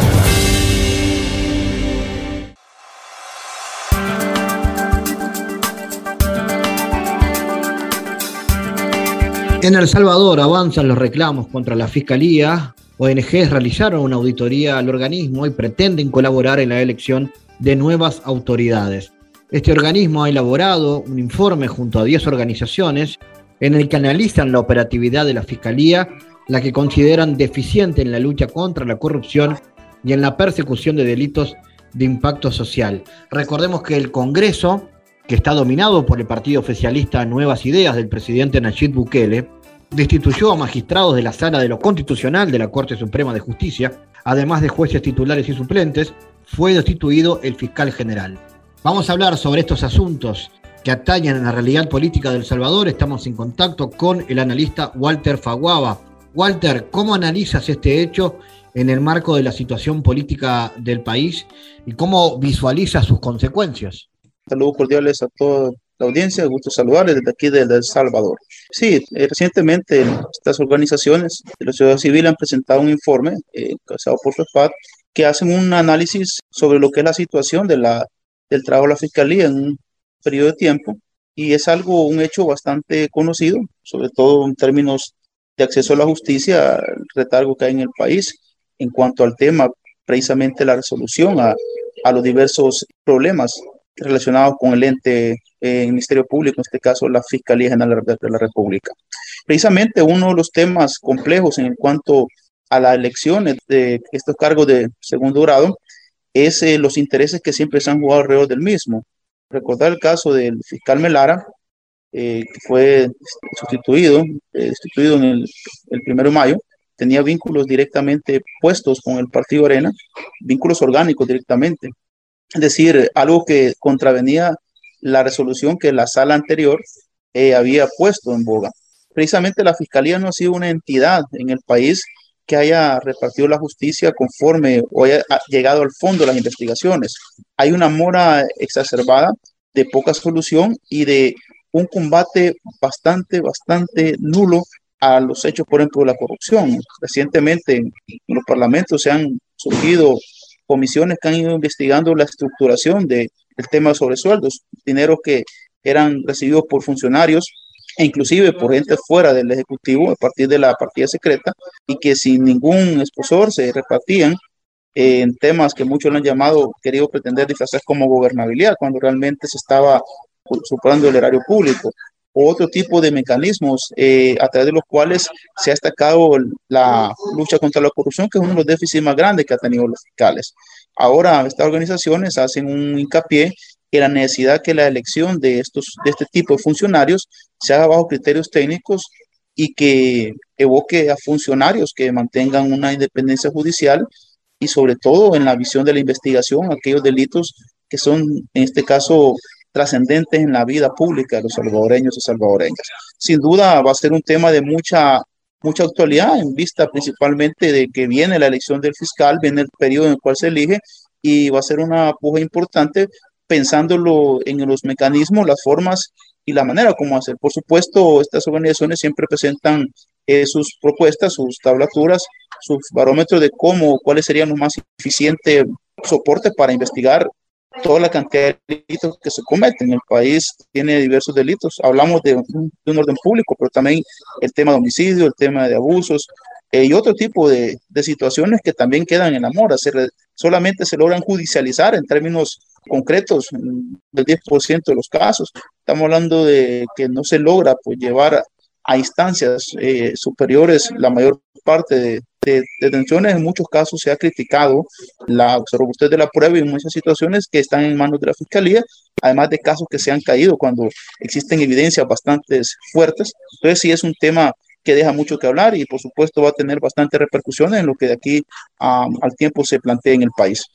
En El Salvador avanzan los reclamos contra la Fiscalía. O N Ges realizaron una auditoría al organismo y pretenden colaborar en la elección de nuevas autoridades. Este organismo ha elaborado un informe junto a diez organizaciones en el que analizan la operatividad de la Fiscalía, la que consideran deficiente en la lucha contra la corrupción y en la persecución de delitos de impacto social. Recordemos que el Congreso, que está dominado por el partido oficialista Nuevas Ideas del presidente Nayib Bukele, destituyó a magistrados de la Sala de lo Constitucional de la Corte Suprema de Justicia, además de jueces titulares y suplentes. Fue destituido el fiscal general. Vamos a hablar sobre estos asuntos que atañen a la realidad política de El Salvador. Estamos en contacto con el analista Walter Faguaba. Walter, ¿cómo analizas este hecho en el marco de la situación política del país y cómo visualizas sus consecuencias? Saludos cordiales a toda la audiencia, gusto saludarles desde aquí desde El Salvador. Sí, eh, recientemente estas organizaciones de la sociedad civil han presentado un informe eh, encabezado por FEPAD que hacen un análisis sobre lo que es la situación de la, del trabajo de la Fiscalía en un periodo de tiempo, y es algo, un hecho bastante conocido, sobre todo en términos de acceso a la justicia, el retardo que hay en el país en cuanto al tema, precisamente la resolución a, a los diversos problemas relacionados con el ente, eh, el Ministerio Público, en este caso la Fiscalía General de la República. Precisamente uno de los temas complejos en cuanto a las elecciones de estos cargos de segundo grado es eh, los intereses que siempre se han jugado alrededor del mismo. Recordar el caso del fiscal Melara, eh, que fue sustituido, eh, sustituido en el, el primero de mayo, tenía vínculos directamente puestos con el Partido Arena, vínculos orgánicos directamente. Es decir, algo que contravenía la resolución que la sala anterior eh, había puesto en boga. Precisamente la Fiscalía no ha sido una entidad en el país que haya repartido la justicia conforme o haya llegado al fondo de las investigaciones. Hay una mora exacerbada de poca solución y de un combate bastante, bastante nulo a los hechos, por ejemplo, de la corrupción. Recientemente en los parlamentos se han surgido comisiones que han ido investigando la estructuración del tema de sobresueldos, dinero que eran recibidos por funcionarios e inclusive por gente fuera del Ejecutivo a partir de la partida secreta, y que sin ningún esposor se repartían eh, en temas que muchos lo han llamado, querido pretender disfrazar como gobernabilidad, cuando realmente se estaba superando el erario público, o otro tipo de mecanismos eh, a través de los cuales se ha destacado la lucha contra la corrupción, que es uno de los déficits más grandes que han tenido los fiscales. Ahora estas organizaciones hacen un hincapié en la necesidad que la elección de, estos, de este tipo de funcionarios se haga bajo criterios técnicos y que evoque a funcionarios que mantengan una independencia judicial y sobre todo en la visión de la investigación, aquellos delitos que son en este caso trascendentes en la vida pública de los salvadoreños y salvadoreñas. Sin duda va a ser un tema de mucha, mucha actualidad en vista principalmente de que viene la elección del fiscal, viene el periodo en el cual se elige y va a ser una puja importante pensándolo en los mecanismos, las formas y la manera como hacer. Por supuesto, estas organizaciones siempre presentan eh, sus propuestas, sus tablaturas, sus barómetros de cómo, cuáles serían los más eficientes soportes para investigar toda la cantidad de delitos que se cometen. El país tiene diversos delitos. Hablamos de un, de un orden público, pero también el tema de homicidio, el tema de abusos eh, y otro tipo de, de situaciones que también quedan en la mora. Se re, solamente se logran judicializar en términos concretos del diez por ciento de los casos. Estamos hablando de que no se logra pues, llevar a instancias eh, superiores la mayor parte de, de, de detenciones. En muchos casos se ha criticado la robustez de la prueba y muchas situaciones que están en manos de la Fiscalía, además de casos que se han caído cuando existen evidencias bastante fuertes. Entonces sí es un tema que deja mucho que hablar y por supuesto va a tener bastantes repercusiones en lo que de aquí um, al tiempo se plantea en el país.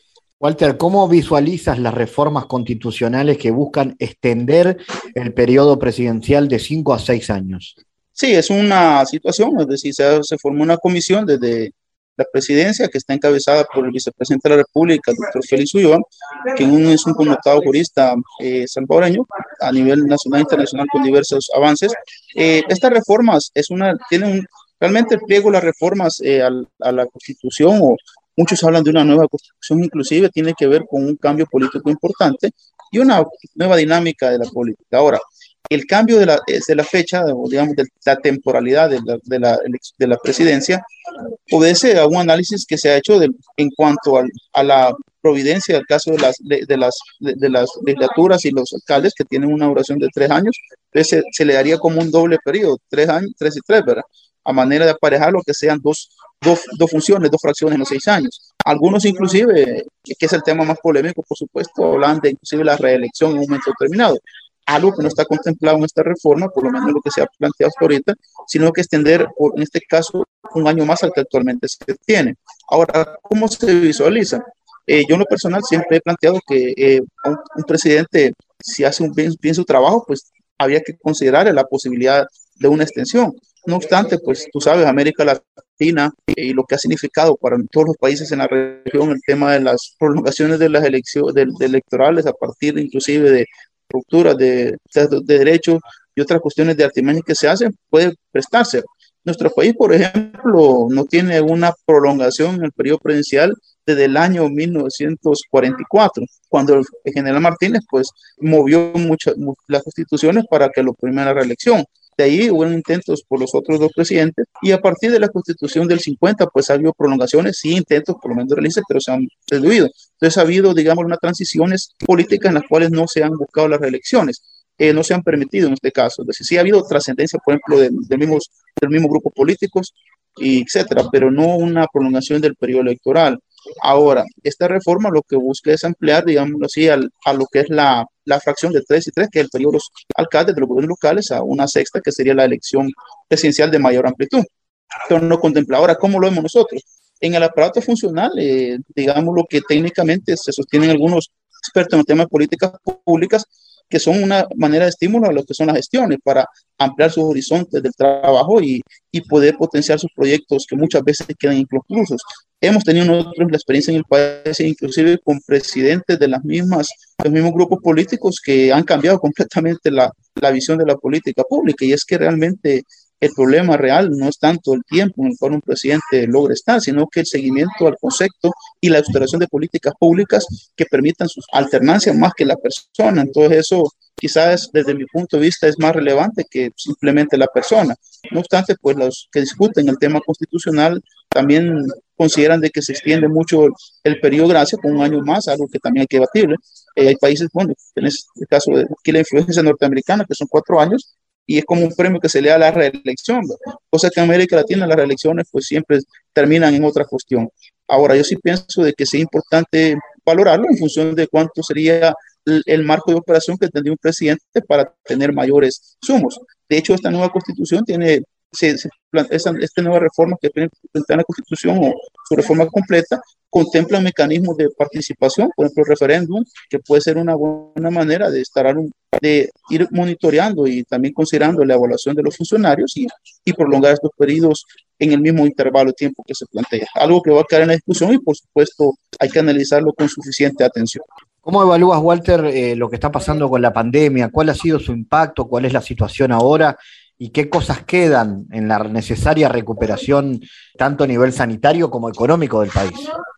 Walter, ¿cómo visualizas las reformas constitucionales que buscan extender el periodo presidencial de cinco a seis años? Sí, es una situación, es decir, se, se formó una comisión desde la presidencia que está encabezada por el vicepresidente de la República, el doctor Félix Ulloa, que es un connotado jurista eh, salvadoreño a nivel nacional e internacional con diversos avances. Eh, estas reformas es una, tienen un, realmente el pliego de las reformas eh, a, a la Constitución, o muchos hablan de una nueva Constitución, inclusive tiene que ver con un cambio político importante y una nueva dinámica de la política. Ahora, el cambio de la, de la fecha, o digamos, de la temporalidad de la, de la, de la presidencia, obedece a un análisis que se ha hecho de, en cuanto a, a la providencia del caso de las, de, de, las, de, de las legislaturas y los alcaldes que tienen una duración de tres años. Entonces se, se le daría como un doble periodo, tres años, tres y tres, ¿verdad? A manera de aparejar lo que sean dos, dos, dos funciones, dos fracciones en los seis años. Algunos inclusive, que es el tema más polémico, por supuesto, hablan de inclusive la reelección en un momento determinado. Algo que no está contemplado en esta reforma, por lo menos lo que se ha planteado hasta ahorita, sino que extender, en este caso, un año más al que actualmente se tiene. Ahora, ¿cómo se visualiza? Eh, yo en lo personal siempre he planteado que eh, un, un presidente, si hace un bien, bien su trabajo, pues había que considerar la posibilidad de una extensión. No obstante, pues tú sabes, América Latina eh, y lo que ha significado para todos los países en la región el tema de las prolongaciones de las elecciones de, de electorales a partir inclusive de rupturas de, de, de derechos y otras cuestiones de artimaña que se hacen, puede prestarse. Nuestro país, por ejemplo, no tiene una prolongación en el periodo presidencial desde el año mil novecientos cuarenta y cuatro, cuando el general Martínez pues movió muchas las constituciones para que lo primera reelección. De ahí hubo intentos por los otros dos presidentes y a partir de la constitución del cincuenta pues ha habido prolongaciones, sí intentos por lo menos de realizar, pero se han reducido. Entonces ha habido, digamos, unas transiciones políticas en las cuales no se han buscado las reelecciones, eh, no se han permitido en este caso. Es decir, sí ha habido trascendencia, por ejemplo, de, de mismos, del mismo grupo políticos, y etcétera, pero no una prolongación del periodo electoral. Ahora, esta reforma lo que busca es ampliar, digámoslo así, al, a lo que es la, la fracción de tres y tres, que es el periodo de los alcaldes de los gobiernos locales, a una sexta, que sería la elección presidencial de mayor amplitud. Pero no contempla. Ahora, ¿cómo lo vemos nosotros? En el aparato funcional, eh, digamos lo que técnicamente se sostienen algunos expertos en el tema de políticas públicas, que son una manera de estímulo a lo que son las gestiones para ampliar sus horizontes del trabajo y, y poder potenciar sus proyectos que muchas veces quedan inconclusos. Hemos tenido nosotros la experiencia en el país, inclusive con presidentes de las mismas, los mismos grupos políticos que han cambiado completamente la, la visión de la política pública, y es que realmente el problema real no es tanto el tiempo en el cual un presidente logra estar, sino que el seguimiento al concepto y la instauración de políticas públicas que permitan sus alternancias más que la persona. Entonces eso quizás desde mi punto de vista es más relevante que simplemente la persona. No obstante, pues los que discuten el tema constitucional también consideran de que se extiende mucho el periodo de gracia con un año más, algo que también hay que debatir. Eh, hay países, bueno, en este caso de aquí la influencia norteamericana, que son cuatro años, y es como un premio que se le da a la reelección, ¿verdad? Cosa que en América Latina las reelecciones pues siempre terminan en otra cuestión. Ahora, yo sí pienso de que sí es importante valorarlo en función de cuánto sería el, el marco de operación que tendría un presidente para tener mayores sumos. De hecho, esta nueva constitución tiene, se, se plantea, esta, esta nueva reforma que plantea la constitución o su reforma completa, contempla mecanismos de participación, por ejemplo, el referéndum, que puede ser una buena manera de estar un, de ir monitoreando y también considerando la evaluación de los funcionarios y, y prolongar estos periodos en el mismo intervalo de tiempo que se plantea. Algo que va a quedar en la discusión y, por supuesto, hay que analizarlo con suficiente atención. ¿Cómo evalúas, Walter, eh, lo que está pasando con la pandemia? ¿Cuál ha sido su impacto? ¿Cuál es la situación ahora? ¿Y qué cosas quedan en la necesaria recuperación, tanto a nivel sanitario como económico del país?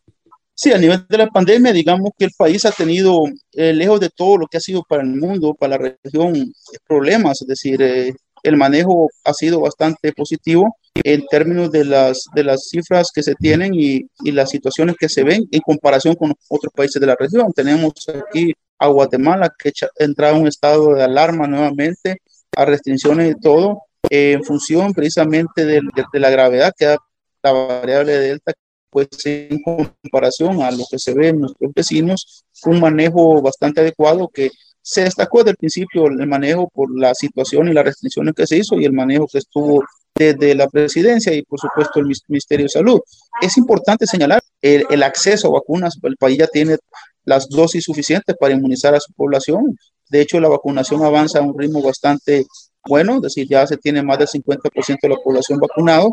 Sí, a nivel de la pandemia, digamos que el país ha tenido, eh, lejos de todo lo que ha sido para el mundo, para la región, problemas, es decir, eh, el manejo ha sido bastante positivo en términos de las, de las cifras que se tienen y, y las situaciones que se ven en comparación con otros países de la región. Tenemos aquí a Guatemala, que entra en un estado de alarma nuevamente, a restricciones y todo, eh, en función precisamente de, de, de la gravedad que da la variable delta, pues en comparación a lo que se ve en nuestros vecinos, un manejo bastante adecuado que Se destacó desde el principio el manejo por la situación y las restricciones que se hizo y el manejo que estuvo desde la presidencia y por supuesto el Ministerio de Salud. Es importante señalar el, el acceso a vacunas. El país ya tiene las dosis suficientes para inmunizar a su población. De hecho, la vacunación avanza a un ritmo bastante bueno, es decir, ya se tiene más del cincuenta por ciento de la población vacunado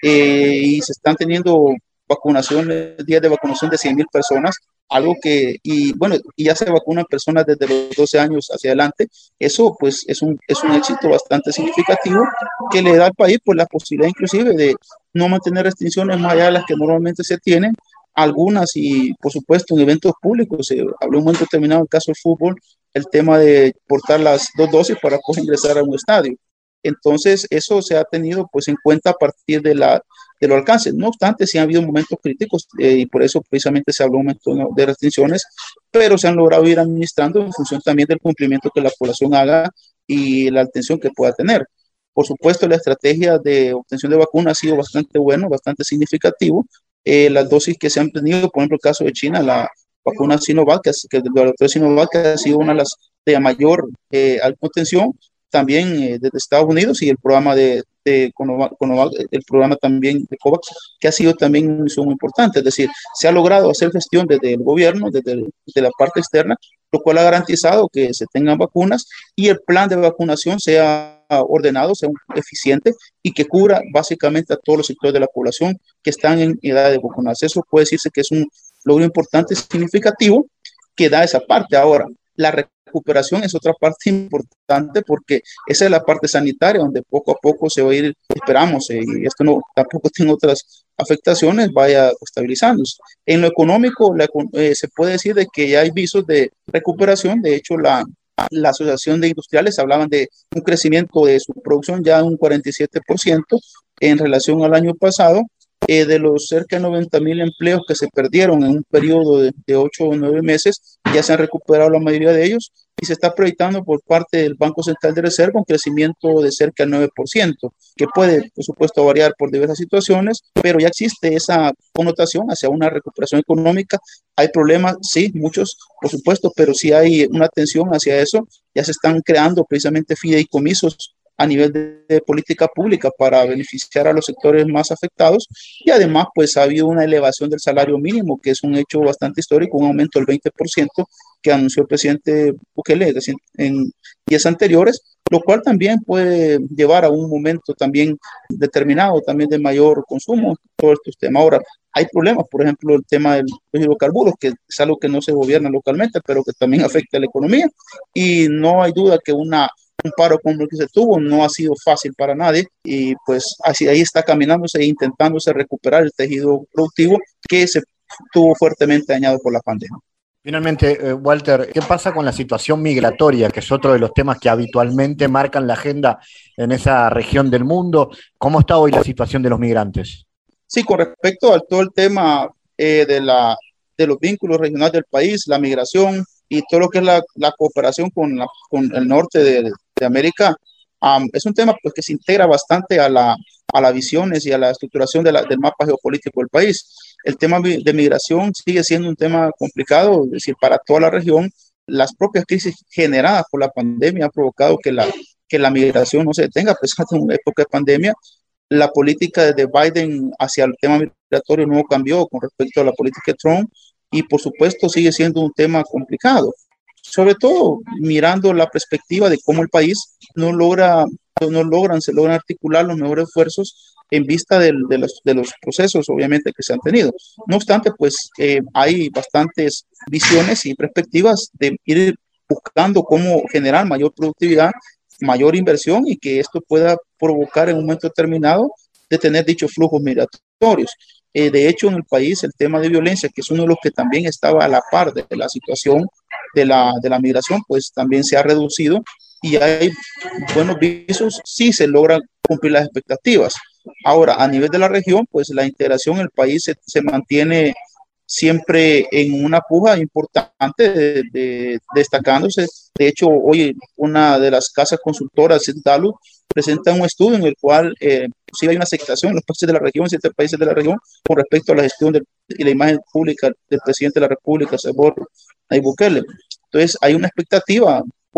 eh, y se están teniendo vacunaciones, días de vacunación de cien mil personas, algo que, y bueno, y ya se vacunan personas desde los doce años hacia adelante. Eso pues es un, es un éxito bastante significativo que le da al país pues la posibilidad inclusive de no mantener restricciones más allá de las que normalmente se tienen, algunas y por supuesto en eventos públicos. Se habló un momento determinado, en el caso del fútbol, el tema de portar las dos dosis para poder ingresar a un estadio. Entonces eso se ha tenido pues en cuenta a partir de la de los alcances. No obstante, sí han habido momentos críticos eh, y por eso precisamente se habló un momento de restricciones, pero se han logrado ir administrando en función también del cumplimiento que la población haga y la atención que pueda tener. Por supuesto, la estrategia de obtención de vacunas ha sido bastante bueno, bastante significativo. Eh, las dosis que se han tenido, por ejemplo, el caso de China, la vacuna Sinovac, que, que el laboratorio Sinovac ha sido una de las de mayor eh, obtención, también eh, desde Estados Unidos, y el programa de, de Conovac, Conovac, el programa también de COVAX, que ha sido también muy importante. Es decir, se ha logrado hacer gestión desde el gobierno, desde, el, desde la parte externa, lo cual ha garantizado que se tengan vacunas y el plan de vacunación sea ordenado, sea eficiente y que cubra básicamente a todos los sectores de la población que están en edad de vacunarse. Eso puede decirse que es un logro importante y significativo que da esa parte. Ahora, la recuperación es otra parte importante porque esa es la parte sanitaria donde poco a poco se va a ir, esperamos, eh, y esto no tampoco tiene otras afectaciones, vaya estabilizándose. En lo económico, la, eh, se puede decir de que ya hay visos de recuperación. De hecho, la, la Asociación de Industriales hablaban de un crecimiento de su producción ya un cuarenta y siete por ciento en relación al año pasado. Eh, de los cerca de noventa mil empleos que se perdieron en un periodo de, de ocho o nueve meses, ya se han recuperado la mayoría de ellos y se está proyectando por parte del Banco Central de Reserva un crecimiento de cerca del nueve por ciento, que puede, por supuesto, variar por diversas situaciones, pero ya existe esa connotación hacia una recuperación económica. Hay problemas, sí, muchos, por supuesto, pero sí hay una atención hacia eso. Ya se están creando precisamente fideicomisos a nivel de, de política pública para beneficiar a los sectores más afectados, y además pues ha habido una elevación del salario mínimo, que es un hecho bastante histórico, un aumento del veinte por ciento que anunció el presidente Bukele en días anteriores, lo cual también puede llevar a un momento también determinado también de mayor consumo, todos estos temas. Ahora, hay problemas, por ejemplo, el tema de los hidrocarburos, que es algo que no se gobierna localmente, pero que también afecta a la economía, y no hay duda que una un paro como el que se tuvo no ha sido fácil para nadie, y pues así ahí está caminándose e intentándose recuperar el tejido productivo que se tuvo fuertemente dañado por la pandemia. Finalmente, eh, Walter, ¿qué pasa con la situación migratoria, que es otro de los temas que habitualmente marcan la agenda en esa región del mundo? ¿Cómo está hoy la situación de los migrantes? Sí, con respecto a todo el tema eh, de, la, de los vínculos regionales del país, la migración y todo lo que es la, la cooperación con, la, con el norte de, de América, um, es un tema pues, que se integra bastante a, la, a las visiones y a la estructuración de la, del mapa geopolítico del país. El tema de migración sigue siendo un tema complicado, es decir, para toda la región. Las propias crisis generadas por la pandemia han provocado que la, que la migración no se detenga, a pesar de una época de pandemia. La política de Biden hacia el tema migratorio no cambió con respecto a la política de Trump, y por supuesto sigue siendo un tema complicado, sobre todo mirando la perspectiva de cómo el país no logra, no logran, se logran articular los mejores esfuerzos en vista de, de, los, de los procesos obviamente que se han tenido. No obstante, pues eh, hay bastantes visiones y perspectivas de ir buscando cómo generar mayor productividad, mayor inversión, y que esto pueda provocar en un momento determinado de tener dichos flujos migratorios. Eh, de hecho, en el país el tema de violencia, que es uno de los que también estaba a la par de la situación de la, de la migración, pues también se ha reducido y hay buenos visos, sí se logran cumplir las expectativas. Ahora, a nivel de la región, pues la integración en el país se, se mantiene siempre en una puja importante, de, de, destacándose. De hecho, hoy una de las casas consultoras, Dalu, presenta un estudio en el cual eh, sí hay una aceptación en los países de la región, en siete países de la región, con respecto a la gestión de, y la imagen pública del presidente de la República, Nayib Bukele. Entonces, hay una expectativa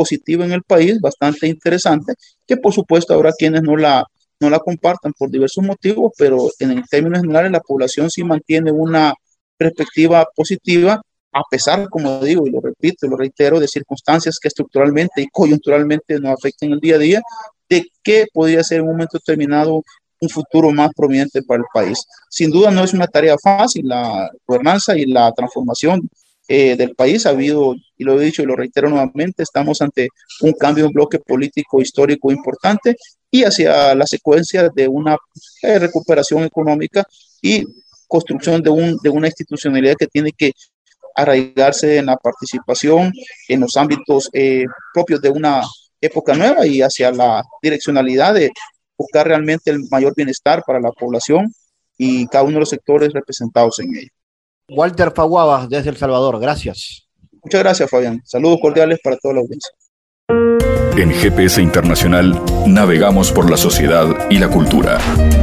positiva en el país, bastante interesante, que por supuesto habrá quienes no la, no la compartan por diversos motivos, pero en términos generales la población sí mantiene una perspectiva positiva, a pesar, como digo, y lo repito, lo reitero, de circunstancias que estructuralmente y coyunturalmente nos afectan el día a día, de que podría ser en un momento determinado un futuro más prominente para el país. Sin duda no es una tarea fácil, la gobernanza y la transformación eh, del país ha habido, y lo he dicho y lo reitero nuevamente, estamos ante un cambio de un bloque político histórico importante y hacia la secuencia de una eh, recuperación económica y construcción de, un, de una institucionalidad que tiene que arraigarse en la participación en los ámbitos eh, propios de una época nueva y hacia la direccionalidad de buscar realmente el mayor bienestar para la población y cada uno de los sectores representados en ella. Walter Faguaba, desde El Salvador, gracias. Muchas gracias, Fabián. Saludos cordiales para toda la audiencia. En G P S Internacional navegamos por la sociedad y la cultura.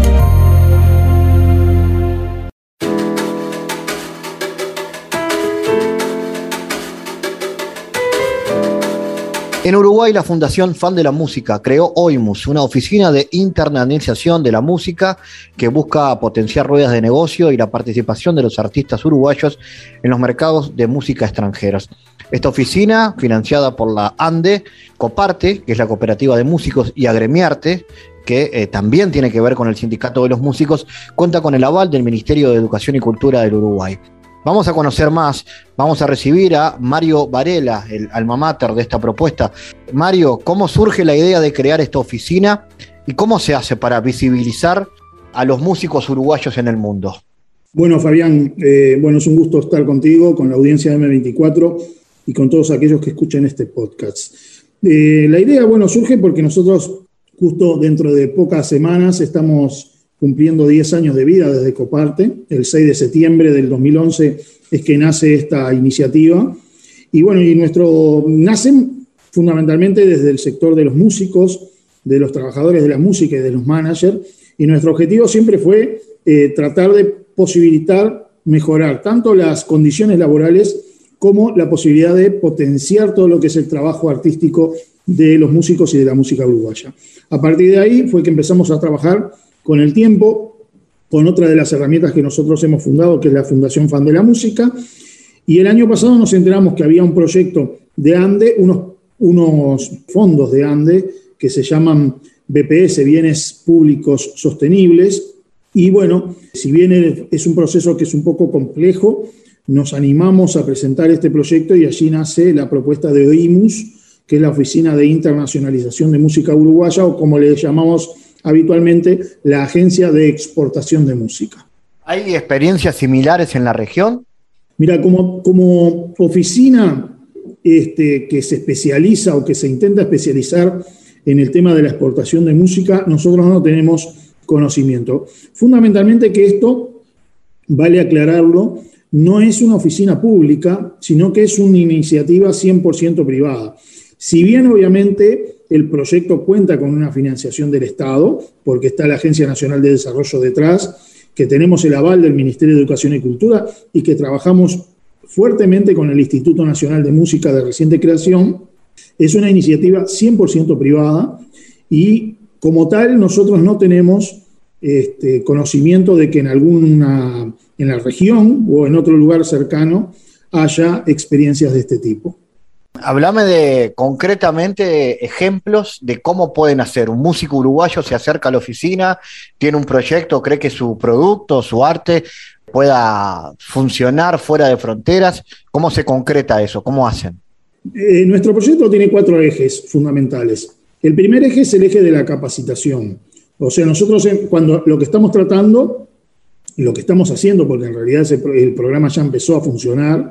En Uruguay, la Fundación Fan de la Música creó OIMUS, una oficina de internacionalización de la música que busca potenciar ruedas de negocio y la participación de los artistas uruguayos en los mercados de música extranjeros. Esta oficina, financiada por la ANDE, Coparte, que es la Cooperativa de Músicos, y Agremiarte, que eh, también tiene que ver con el Sindicato de los Músicos, cuenta con el aval del Ministerio de Educación y Cultura del Uruguay. Vamos a conocer más, vamos a recibir a Mario Varela, el alma mater de esta propuesta. Mario, ¿cómo surge la idea de crear esta oficina y cómo se hace para visibilizar a los músicos uruguayos en el mundo? Bueno, Fabián, eh, bueno, es un gusto estar contigo, con la audiencia de eme veinticuatro y con todos aquellos que escuchan este podcast. Eh, la idea, bueno, surge porque nosotros justo dentro de pocas semanas estamos cumpliendo diez años de vida desde Coparte. El seis de septiembre del dos mil once es que nace esta iniciativa. Y bueno, y nuestro nace fundamentalmente desde el sector de los músicos, de los trabajadores de la música y de los managers. Y nuestro objetivo siempre fue eh, tratar de posibilitar, mejorar tanto las condiciones laborales como la posibilidad de potenciar todo lo que es el trabajo artístico de los músicos y de la música uruguaya. A partir de ahí fue que empezamos a trabajar con el tiempo, con otra de las herramientas que nosotros hemos fundado, que es la Fundación Fan de la Música, y el año pasado nos enteramos que había un proyecto de ANDE, unos, unos fondos de ANDE, que se llaman B P S, Bienes Públicos Sostenibles, y bueno, si bien es un proceso que es un poco complejo, nos animamos a presentar este proyecto y allí nace la propuesta de OIMUS, que es la Oficina de Internacionalización de Música Uruguaya, o como le llamamos habitualmente, la Agencia de Exportación de Música. ¿Hay experiencias similares en la región? Mira, como, como oficina este, que se especializa o que se intenta especializar en el tema de la exportación de música, nosotros no tenemos conocimiento. Fundamentalmente que esto, vale aclararlo, no es una oficina pública, sino que es una iniciativa cien por ciento privada. Si bien obviamente el proyecto cuenta con una financiación del Estado, porque está la Agencia Nacional de Desarrollo detrás, que tenemos el aval del Ministerio de Educación y Cultura y que trabajamos fuertemente con el Instituto Nacional de Música de reciente creación, es una iniciativa cien por ciento privada y como tal nosotros no tenemos este, conocimiento de que en alguna, en la región o en otro lugar cercano haya experiencias de este tipo. Háblame de concretamente ejemplos de cómo pueden hacer. Un músico uruguayo se acerca a la oficina, tiene un proyecto, cree que su producto, su arte pueda funcionar fuera de fronteras. ¿Cómo se concreta eso? ¿Cómo hacen? Eh, nuestro proyecto tiene cuatro ejes fundamentales. El primer eje es el eje de la capacitación. O sea, nosotros cuando lo que estamos tratando, y lo que estamos haciendo, porque en realidad ese, el programa ya empezó a funcionar,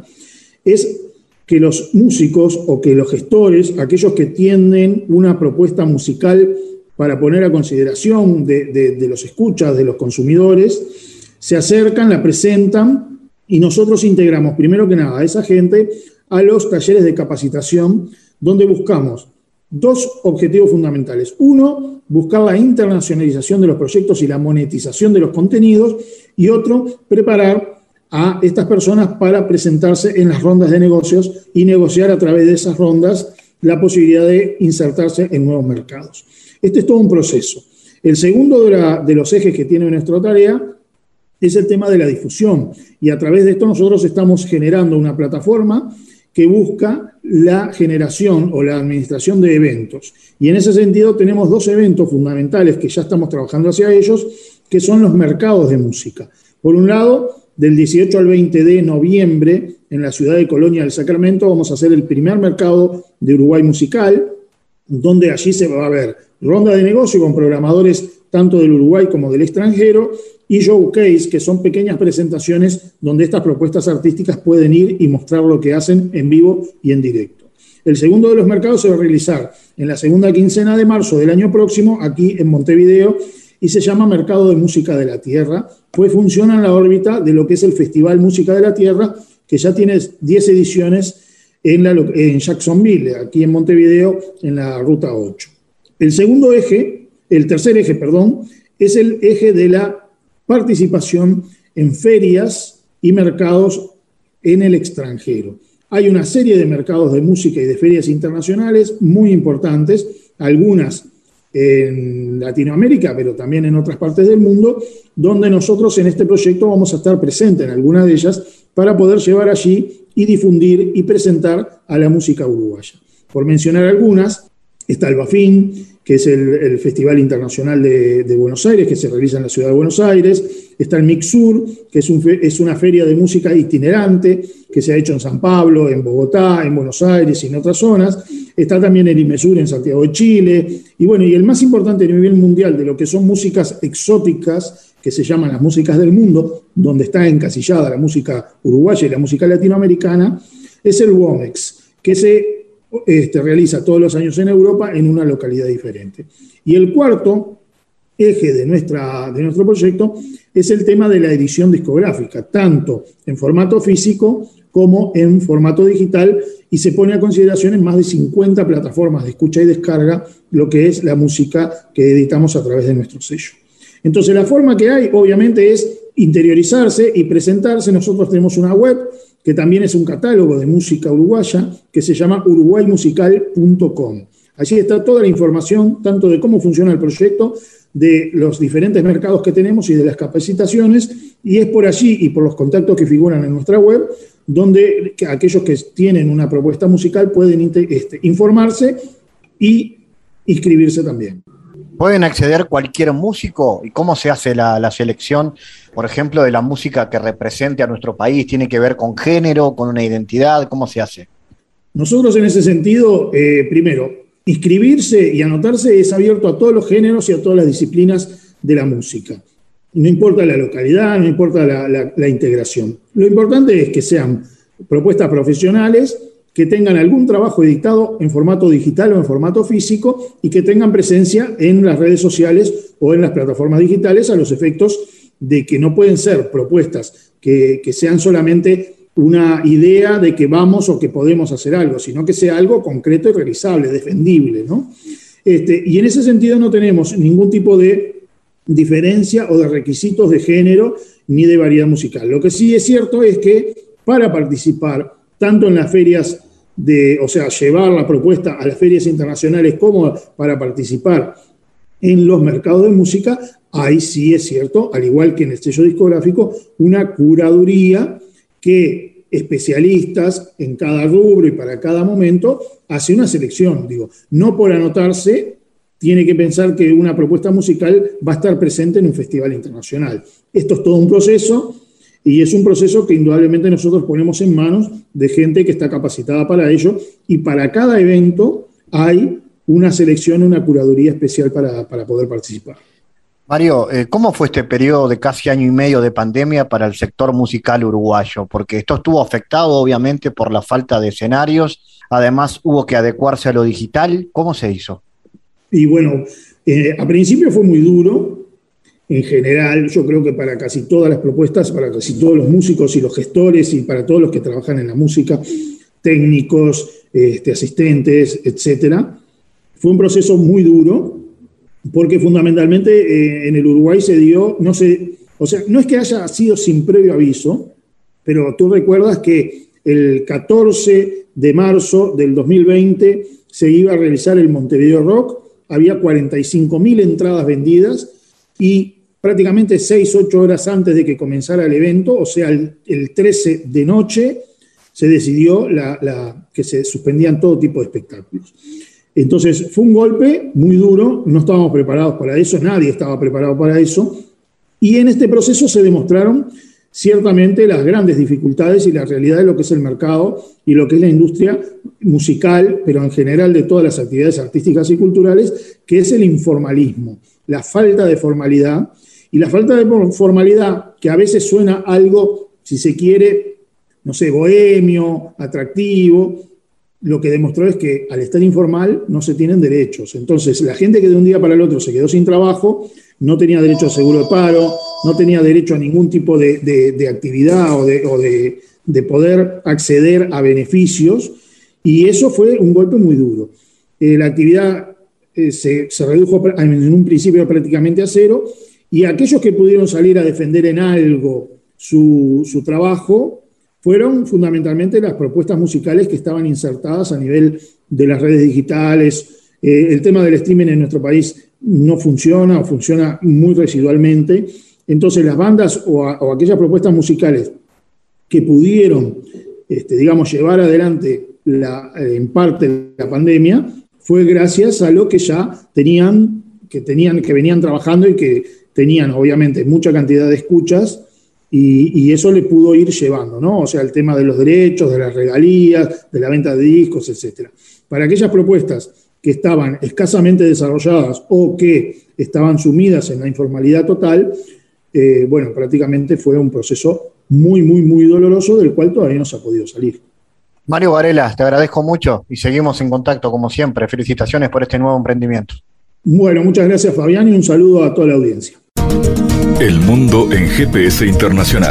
es que los músicos o que los gestores, aquellos que tienen una propuesta musical para poner a consideración de, de, de los escuchas, de los consumidores, se acercan, la presentan y nosotros integramos, primero que nada, a esa gente a los talleres de capacitación, donde buscamos dos objetivos fundamentales. Uno, buscar la internacionalización de los proyectos y la monetización de los contenidos, y otro, preparar a estas personas para presentarse en las rondas de negocios y negociar a través de esas rondas la posibilidad de insertarse en nuevos mercados. Este es todo un proceso. El segundo de, la, de los ejes que tiene nuestra tarea es el tema de la difusión, y a través de esto nosotros estamos generando una plataforma que busca la generación o la administración de eventos. Y en ese sentido tenemos dos eventos fundamentales que ya estamos trabajando hacia ellos, que son los mercados de música. Por un lado, del dieciocho al veinte de noviembre, en la ciudad de Colonia del Sacramento, vamos a hacer el primer mercado de Uruguay musical, donde allí se va a ver ronda de negocio con programadores tanto del Uruguay como del extranjero, y showcase, que son pequeñas presentaciones donde estas propuestas artísticas pueden ir y mostrar lo que hacen en vivo y en directo. El segundo de los mercados se va a realizar en la segunda quincena de marzo del año próximo, aquí en Montevideo, y se llama Mercado de Música de la Tierra, pues funciona en la órbita de lo que es el Festival Música de la Tierra, que ya tiene diez ediciones en, la, en Jacksonville, aquí en Montevideo, en la Ruta ocho. El segundo eje, el tercer eje, perdón, es el eje de la participación en ferias y mercados en el extranjero. Hay una serie de mercados de música y de ferias internacionales muy importantes, algunas en Latinoamérica, pero también en otras partes del mundo, donde nosotros en este proyecto vamos a estar presentes en algunas de ellas para poder llevar allí y difundir y presentar a la música uruguaya. Por mencionar algunas, está el BAFIN, que es el, el Festival Internacional de, de Buenos Aires, que se realiza en la ciudad de Buenos Aires. Está el Mixur, que es, un, es una feria de música itinerante, que se ha hecho en San Pablo, en Bogotá, en Buenos Aires y en otras zonas. Está también el IMESUR en Santiago de Chile. Y bueno, y el más importante a nivel mundial de lo que son músicas exóticas, que se llaman las músicas del mundo, donde está encasillada la música uruguaya y la música latinoamericana, es el WOMEX, que se Este, realiza todos los años en Europa en una localidad diferente. Y el cuarto eje de, nuestra, de nuestro proyecto es el tema de la edición discográfica, tanto en formato físico como en formato digital, y se pone a consideración en más de cincuenta plataformas de escucha y descarga lo que es la música que editamos a través de nuestro sello. Entonces la forma que hay obviamente es interiorizarse y presentarse. Nosotros tenemos una web que también es un catálogo de música uruguaya, que se llama uruguay musical punto com. Allí está toda la información, tanto de cómo funciona el proyecto, de los diferentes mercados que tenemos y de las capacitaciones, y es por allí y por los contactos que figuran en nuestra web, donde aquellos que tienen una propuesta musical pueden este, informarse y inscribirse también. ¿Pueden acceder cualquier músico? ¿Y cómo se hace la, la selección, por ejemplo, de la música que represente a nuestro país? ¿Tiene que ver con género, con una identidad? ¿Cómo se hace? Nosotros en ese sentido, eh, primero, inscribirse y anotarse es abierto a todos los géneros y a todas las disciplinas de la música. No importa la localidad, no importa la, la, la integración. Lo importante es que sean propuestas profesionales, que tengan algún trabajo editado en formato digital o en formato físico y que tengan presencia en las redes sociales o en las plataformas digitales, a los efectos de que no pueden ser propuestas que, que sean solamente una idea de que vamos o que podemos hacer algo, sino que sea algo concreto y realizable, defendible, ¿no? Este, y en ese sentido no tenemos ningún tipo de diferencia o de requisitos de género ni de variedad musical. Lo que sí es cierto es que para participar tanto en las ferias de, o sea, llevar la propuesta a las ferias internacionales como para participar en los mercados de música, ahí sí es cierto, al igual que en el sello discográfico, una curaduría que especialistas en cada rubro y para cada momento hace una selección. Digo, no por anotarse tiene que pensar que una propuesta musical va a estar presente en un festival internacional. Esto es todo un proceso. Y es un proceso que indudablemente nosotros ponemos en manos de gente que está capacitada para ello, y para cada evento hay una selección, una curaduría especial para, para poder participar. Mario, ¿cómo fue este periodo de casi año y medio de pandemia para el sector musical uruguayo? Porque esto estuvo afectado obviamente por la falta de escenarios, además hubo que adecuarse a lo digital. ¿Cómo se hizo? Y bueno, eh, a principio fue muy duro. En general, yo creo que para casi todas las propuestas, para casi todos los músicos y los gestores y para todos los que trabajan en la música, técnicos, este, asistentes, etcétera, fue un proceso muy duro, porque fundamentalmente eh, en el Uruguay se dio, no sé, o sea, no es que haya sido sin previo aviso, pero tú recuerdas que el catorce de marzo del dos mil veinte se iba a realizar el Montevideo Rock, había cuarenta y cinco mil entradas vendidas y prácticamente seis, ocho horas antes de que comenzara el evento, o sea, el, el trece de noche, se decidió la, la, que se suspendían todo tipo de espectáculos. Entonces, fue un golpe muy duro, no estábamos preparados para eso, nadie estaba preparado para eso, y en este proceso se demostraron ciertamente las grandes dificultades y la realidad de lo que es el mercado y lo que es la industria musical, pero en general de todas las actividades artísticas y culturales, que es el informalismo, la falta de formalidad, y la falta de formalidad, que a veces suena algo, si se quiere, no sé, bohemio, atractivo, lo que demostró es que al estar informal no se tienen derechos. Entonces, la gente que de un día para el otro se quedó sin trabajo, no tenía derecho a seguro de paro, no tenía derecho a ningún tipo de, de, de actividad o, de, o de, de poder acceder a beneficios, y eso fue un golpe muy duro. Eh, la actividad eh, se, se redujo en un principio prácticamente a cero, y aquellos que pudieron salir a defender en algo su, su trabajo fueron fundamentalmente las propuestas musicales que estaban insertadas a nivel de las redes digitales. Eh, el tema del streaming en nuestro país no funciona o funciona muy residualmente. Entonces las bandas o, a, o aquellas propuestas musicales que pudieron, este, digamos, llevar adelante la, en parte la pandemia fue gracias a lo que ya tenían, que tenían, que venían trabajando y que tenían obviamente mucha cantidad de escuchas, y, y eso le pudo ir llevando, ¿no? O sea, el tema de los derechos, de las regalías, de la venta de discos, etcétera. Para aquellas propuestas que estaban escasamente desarrolladas o que estaban sumidas en la informalidad total, eh, bueno, prácticamente fue un proceso muy, muy, muy doloroso del cual todavía no se ha podido salir. Mario Varela, te agradezco mucho y seguimos en contacto como siempre. Felicitaciones por este nuevo emprendimiento. Bueno, muchas gracias, Fabián, y un saludo a toda la audiencia. El mundo en G P S Internacional.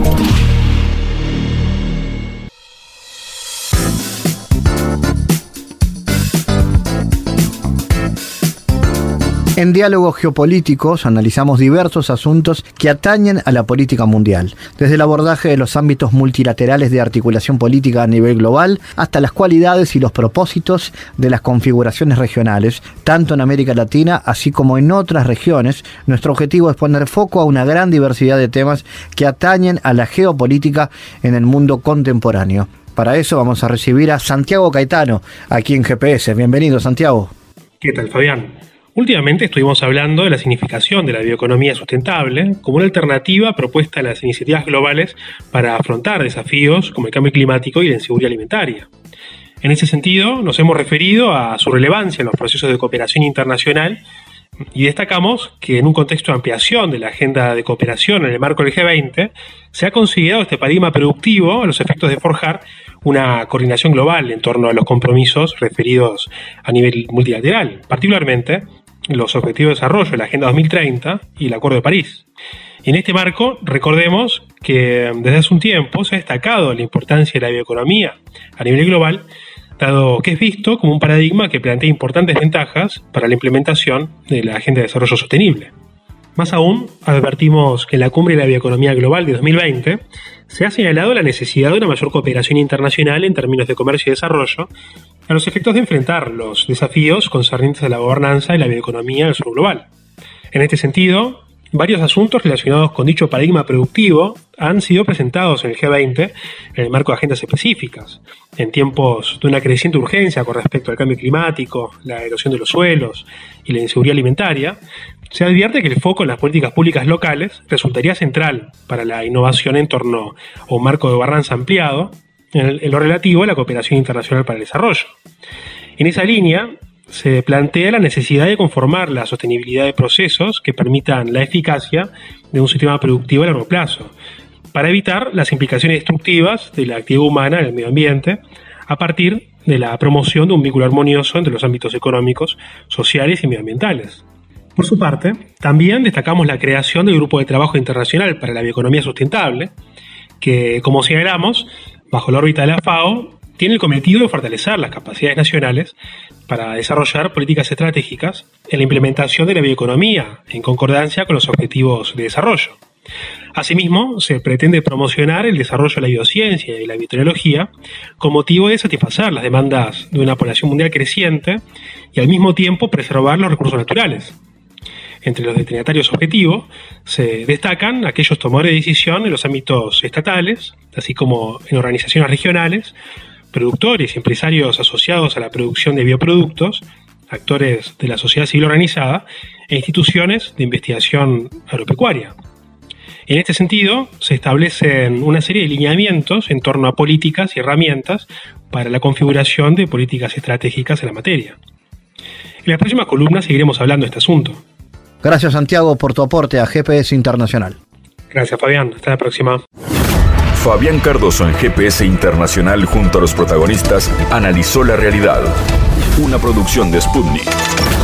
En Diálogos Geopolíticos analizamos diversos asuntos que atañen a la política mundial, desde el abordaje de los ámbitos multilaterales de articulación política a nivel global hasta las cualidades y los propósitos de las configuraciones regionales, tanto en América Latina así como en otras regiones. Nuestro objetivo es poner foco a una gran diversidad de temas que atañen a la geopolítica en el mundo contemporáneo. Para eso vamos a recibir a Santiago Caetano, aquí en G P S. Bienvenido, Santiago. ¿Qué tal, Fabián? Últimamente estuvimos hablando de la significación de la bioeconomía sustentable como una alternativa propuesta a las iniciativas globales para afrontar desafíos como el cambio climático y la inseguridad alimentaria. En ese sentido, nos hemos referido a su relevancia en los procesos de cooperación internacional y destacamos que en un contexto de ampliación de la agenda de cooperación en el marco del G veinte, se ha considerado este paradigma productivo a los efectos de forjar una coordinación global en torno a los compromisos referidos a nivel multilateral, particularmente los Objetivos de Desarrollo de la Agenda dos mil treinta y el Acuerdo de París. Y en este marco, recordemos que desde hace un tiempo se ha destacado la importancia de la bioeconomía a nivel global, dado que es visto como un paradigma que plantea importantes ventajas para la implementación de la Agenda de Desarrollo Sostenible. Más aún, advertimos que en la Cumbre de la Bioeconomía Global de dos mil veinte se ha señalado la necesidad de una mayor cooperación internacional en términos de comercio y desarrollo a los efectos de enfrentar los desafíos concernientes a la gobernanza y la bioeconomía del sur global. En este sentido, varios asuntos relacionados con dicho paradigma productivo han sido presentados en el G veinte en el marco de agendas específicas. En tiempos de una creciente urgencia con respecto al cambio climático, la erosión de los suelos y la inseguridad alimentaria, se advierte que el foco en las políticas públicas locales resultaría central para la innovación en torno a un marco de gobernanza ampliado en lo relativo a la cooperación internacional para el desarrollo. En esa línea, se plantea la necesidad de conformar la sostenibilidad de procesos que permitan la eficacia de un sistema productivo a largo plazo, para evitar las implicaciones destructivas de la actividad humana en el medio ambiente, a partir de la promoción de un vínculo armonioso entre los ámbitos económicos, sociales y medioambientales. Por su parte, también destacamos la creación del Grupo de Trabajo Internacional para la Bioeconomía Sustentable, que, como señalamos, bajo la órbita de la FAO, tiene el cometido de fortalecer las capacidades nacionales para desarrollar políticas estratégicas en la implementación de la bioeconomía en concordancia con los objetivos de desarrollo. Asimismo, se pretende promocionar el desarrollo de la biociencia y la biotecnología con motivo de satisfacer las demandas de una población mundial creciente y al mismo tiempo preservar los recursos naturales. Entre los destinatarios objetivos se destacan aquellos tomadores de decisión en los ámbitos estatales, así como en organizaciones regionales, productores y empresarios asociados a la producción de bioproductos, actores de la sociedad civil organizada e instituciones de investigación agropecuaria. En este sentido, se establecen una serie de lineamientos en torno a políticas y herramientas para la configuración de políticas estratégicas en la materia. En las próximas columnas seguiremos hablando de este asunto. Gracias, Santiago, por tu aporte a G P S Internacional. Gracias, Fabián. Hasta la próxima. Fabián Cardoso en G P S Internacional junto a los protagonistas analizó la realidad. Una producción de Sputnik.